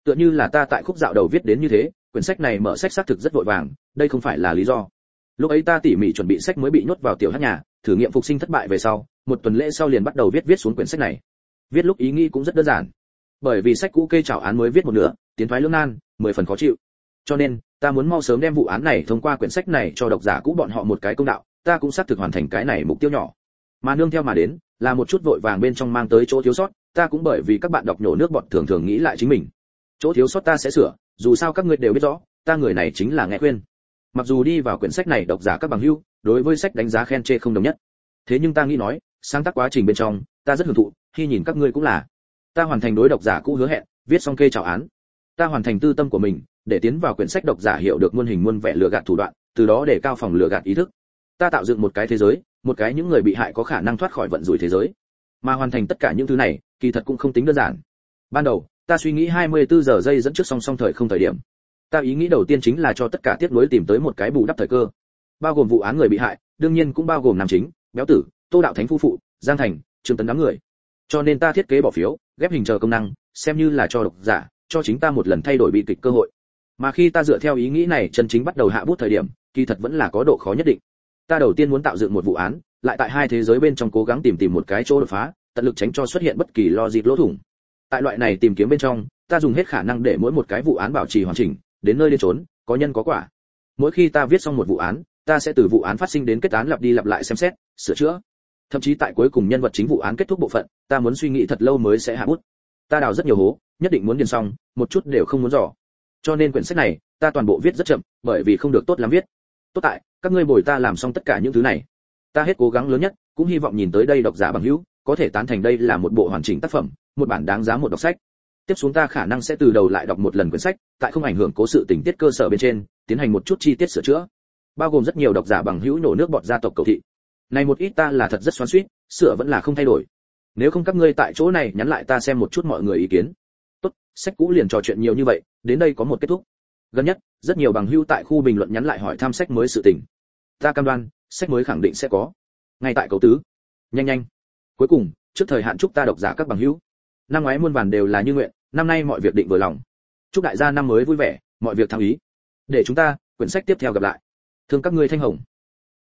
Tựa như là ta tại khúc dạo đầu viết đến như thế, quyển sách này mở sách xác thực rất vội vàng, đây không phải là lý do. Lúc ấy ta tỉ mỉ chuẩn bị sách mới bị nhốt vào tiểu hắc nhà, thử nghiệm phục sinh thất bại về sau, một tuần lễ sau liền bắt đầu viết viết xuống quyển sách này. Viết lúc ý nghĩ cũng rất đơn giản, bởi vì sách cũ kê trảo án mới viết một nửa, tiến thoái lưỡng nan, mười phần khó chịu. Cho nên, ta muốn mau sớm đem vụ án này thông qua quyển sách này cho độc giả cũ bọn họ một cái công đạo, ta cũng xác thực hoàn thành cái này mục tiêu nhỏ. Mà nương theo mà đến, là một chút vội vàng bên trong mang tới chỗ thiếu sót, ta cũng bởi vì các bạn đọc nhổ nước bọt thường thường nghĩ lại chính mình. Chỗ thiếu sót ta sẽ sửa, dù sao các ngươi đều biết rõ, ta người này chính là nghe khuyên. Mặc dù đi vào quyển sách này độc giả các bằng hữu, đối với sách đánh giá khen chê không đồng nhất. Thế nhưng ta nghĩ nói, sáng tác quá trình bên trong, ta rất hưởng thụ, khi nhìn các ngươi cũng là. Ta hoàn thành đối độc giả cũ hứa hẹn, viết xong kê chào án. Ta hoàn thành tư tâm của mình, để tiến vào quyển sách độc giả hiểu được muôn hình muôn vẻ lừa gạt thủ đoạn, từ đó để cao phòng lừa gạt ý thức. Ta tạo dựng một cái thế giới, một cái những người bị hại có khả năng thoát khỏi vận rủi thế giới. Mà hoàn thành tất cả những thứ này, kỳ thật cũng không tính đơn giản. Ban đầu, ta suy nghĩ hai mươi tư giờ giây dẫn trước song song thời không thời điểm. Ta ý nghĩ đầu tiên chính là cho tất cả tiếp nối tìm tới một cái bù đắp thời cơ, bao gồm vụ án người bị hại, đương nhiên cũng bao gồm nam chính, béo tử, Tô Đạo Thánh phu phụ, Giang Thành, Trương Tấn đám người. Cho nên ta thiết kế bỏ phiếu, ghép hình chờ công năng, xem như là cho độc giả, cho chính ta một lần thay đổi bi kịch cơ hội. Mà khi ta dựa theo ý nghĩ này chân chính bắt đầu hạ bút thời điểm, kỳ thật vẫn là có độ khó nhất định. Ta đầu tiên muốn tạo dựng một vụ án, lại tại hai thế giới bên trong cố gắng tìm tìm một cái chỗ đột phá, tận lực tránh cho xuất hiện bất kỳ logic lỗ thủng. Tại loại này tìm kiếm bên trong, ta dùng hết khả năng để mỗi một cái vụ án bảo trì hoàn chỉnh, đến nơi đến chốn, có nhân có quả. Mỗi khi ta viết xong một vụ án, ta sẽ từ vụ án phát sinh đến kết án lặp đi lặp lại xem xét, sửa chữa. Thậm chí tại cuối cùng nhân vật chính vụ án kết thúc bộ phận, ta muốn suy nghĩ thật lâu mới sẽ hạ bút. Ta đào rất nhiều hố, nhất định muốn điền xong, một chút đều không muốn dò. Cho nên quyển sách này, ta toàn bộ viết rất chậm, bởi vì không được tốt lắm viết. Tốt tại, các ngươi bồi ta làm xong tất cả những thứ này. Ta hết cố gắng lớn nhất, cũng hy vọng nhìn tới đây độc giả bằng hữu, có thể tán thành đây là một bộ hoàn chỉnh tác phẩm, một bản đáng giá một đọc sách. Tiếp xuống ta khả năng sẽ từ đầu lại đọc một lần quyển sách, tại không ảnh hưởng cố sự tình tiết cơ sở bên trên, tiến hành một chút chi tiết sửa chữa. Bao gồm rất nhiều độc giả bằng hữu nổ nước bọt gia tộc cầu thị. Này một ít ta là thật rất xoắn xuýt, sửa vẫn là không thay đổi. Nếu không các ngươi tại chỗ này nhắn lại ta xem một chút mọi người ý kiến. Tốt, sách cũ liền trò chuyện nhiều như vậy, đến đây có một kết thúc. Gần nhất, rất nhiều bằng hữu tại khu bình luận nhắn lại hỏi thăm sách mới sự tình. Ta cam đoan, sách mới khẳng định sẽ có. Ngay tại cầu tứ. Nhanh nhanh. Cuối cùng, trước thời hạn chúc ta độc giả các bằng hữu. Năm ngoái muôn vàn đều là như nguyện, năm nay mọi việc định vừa lòng. Chúc đại gia năm mới vui vẻ, mọi việc thăng ý. Để chúng ta, quyển sách tiếp theo gặp lại. Thương các ngươi Thanh Hồng.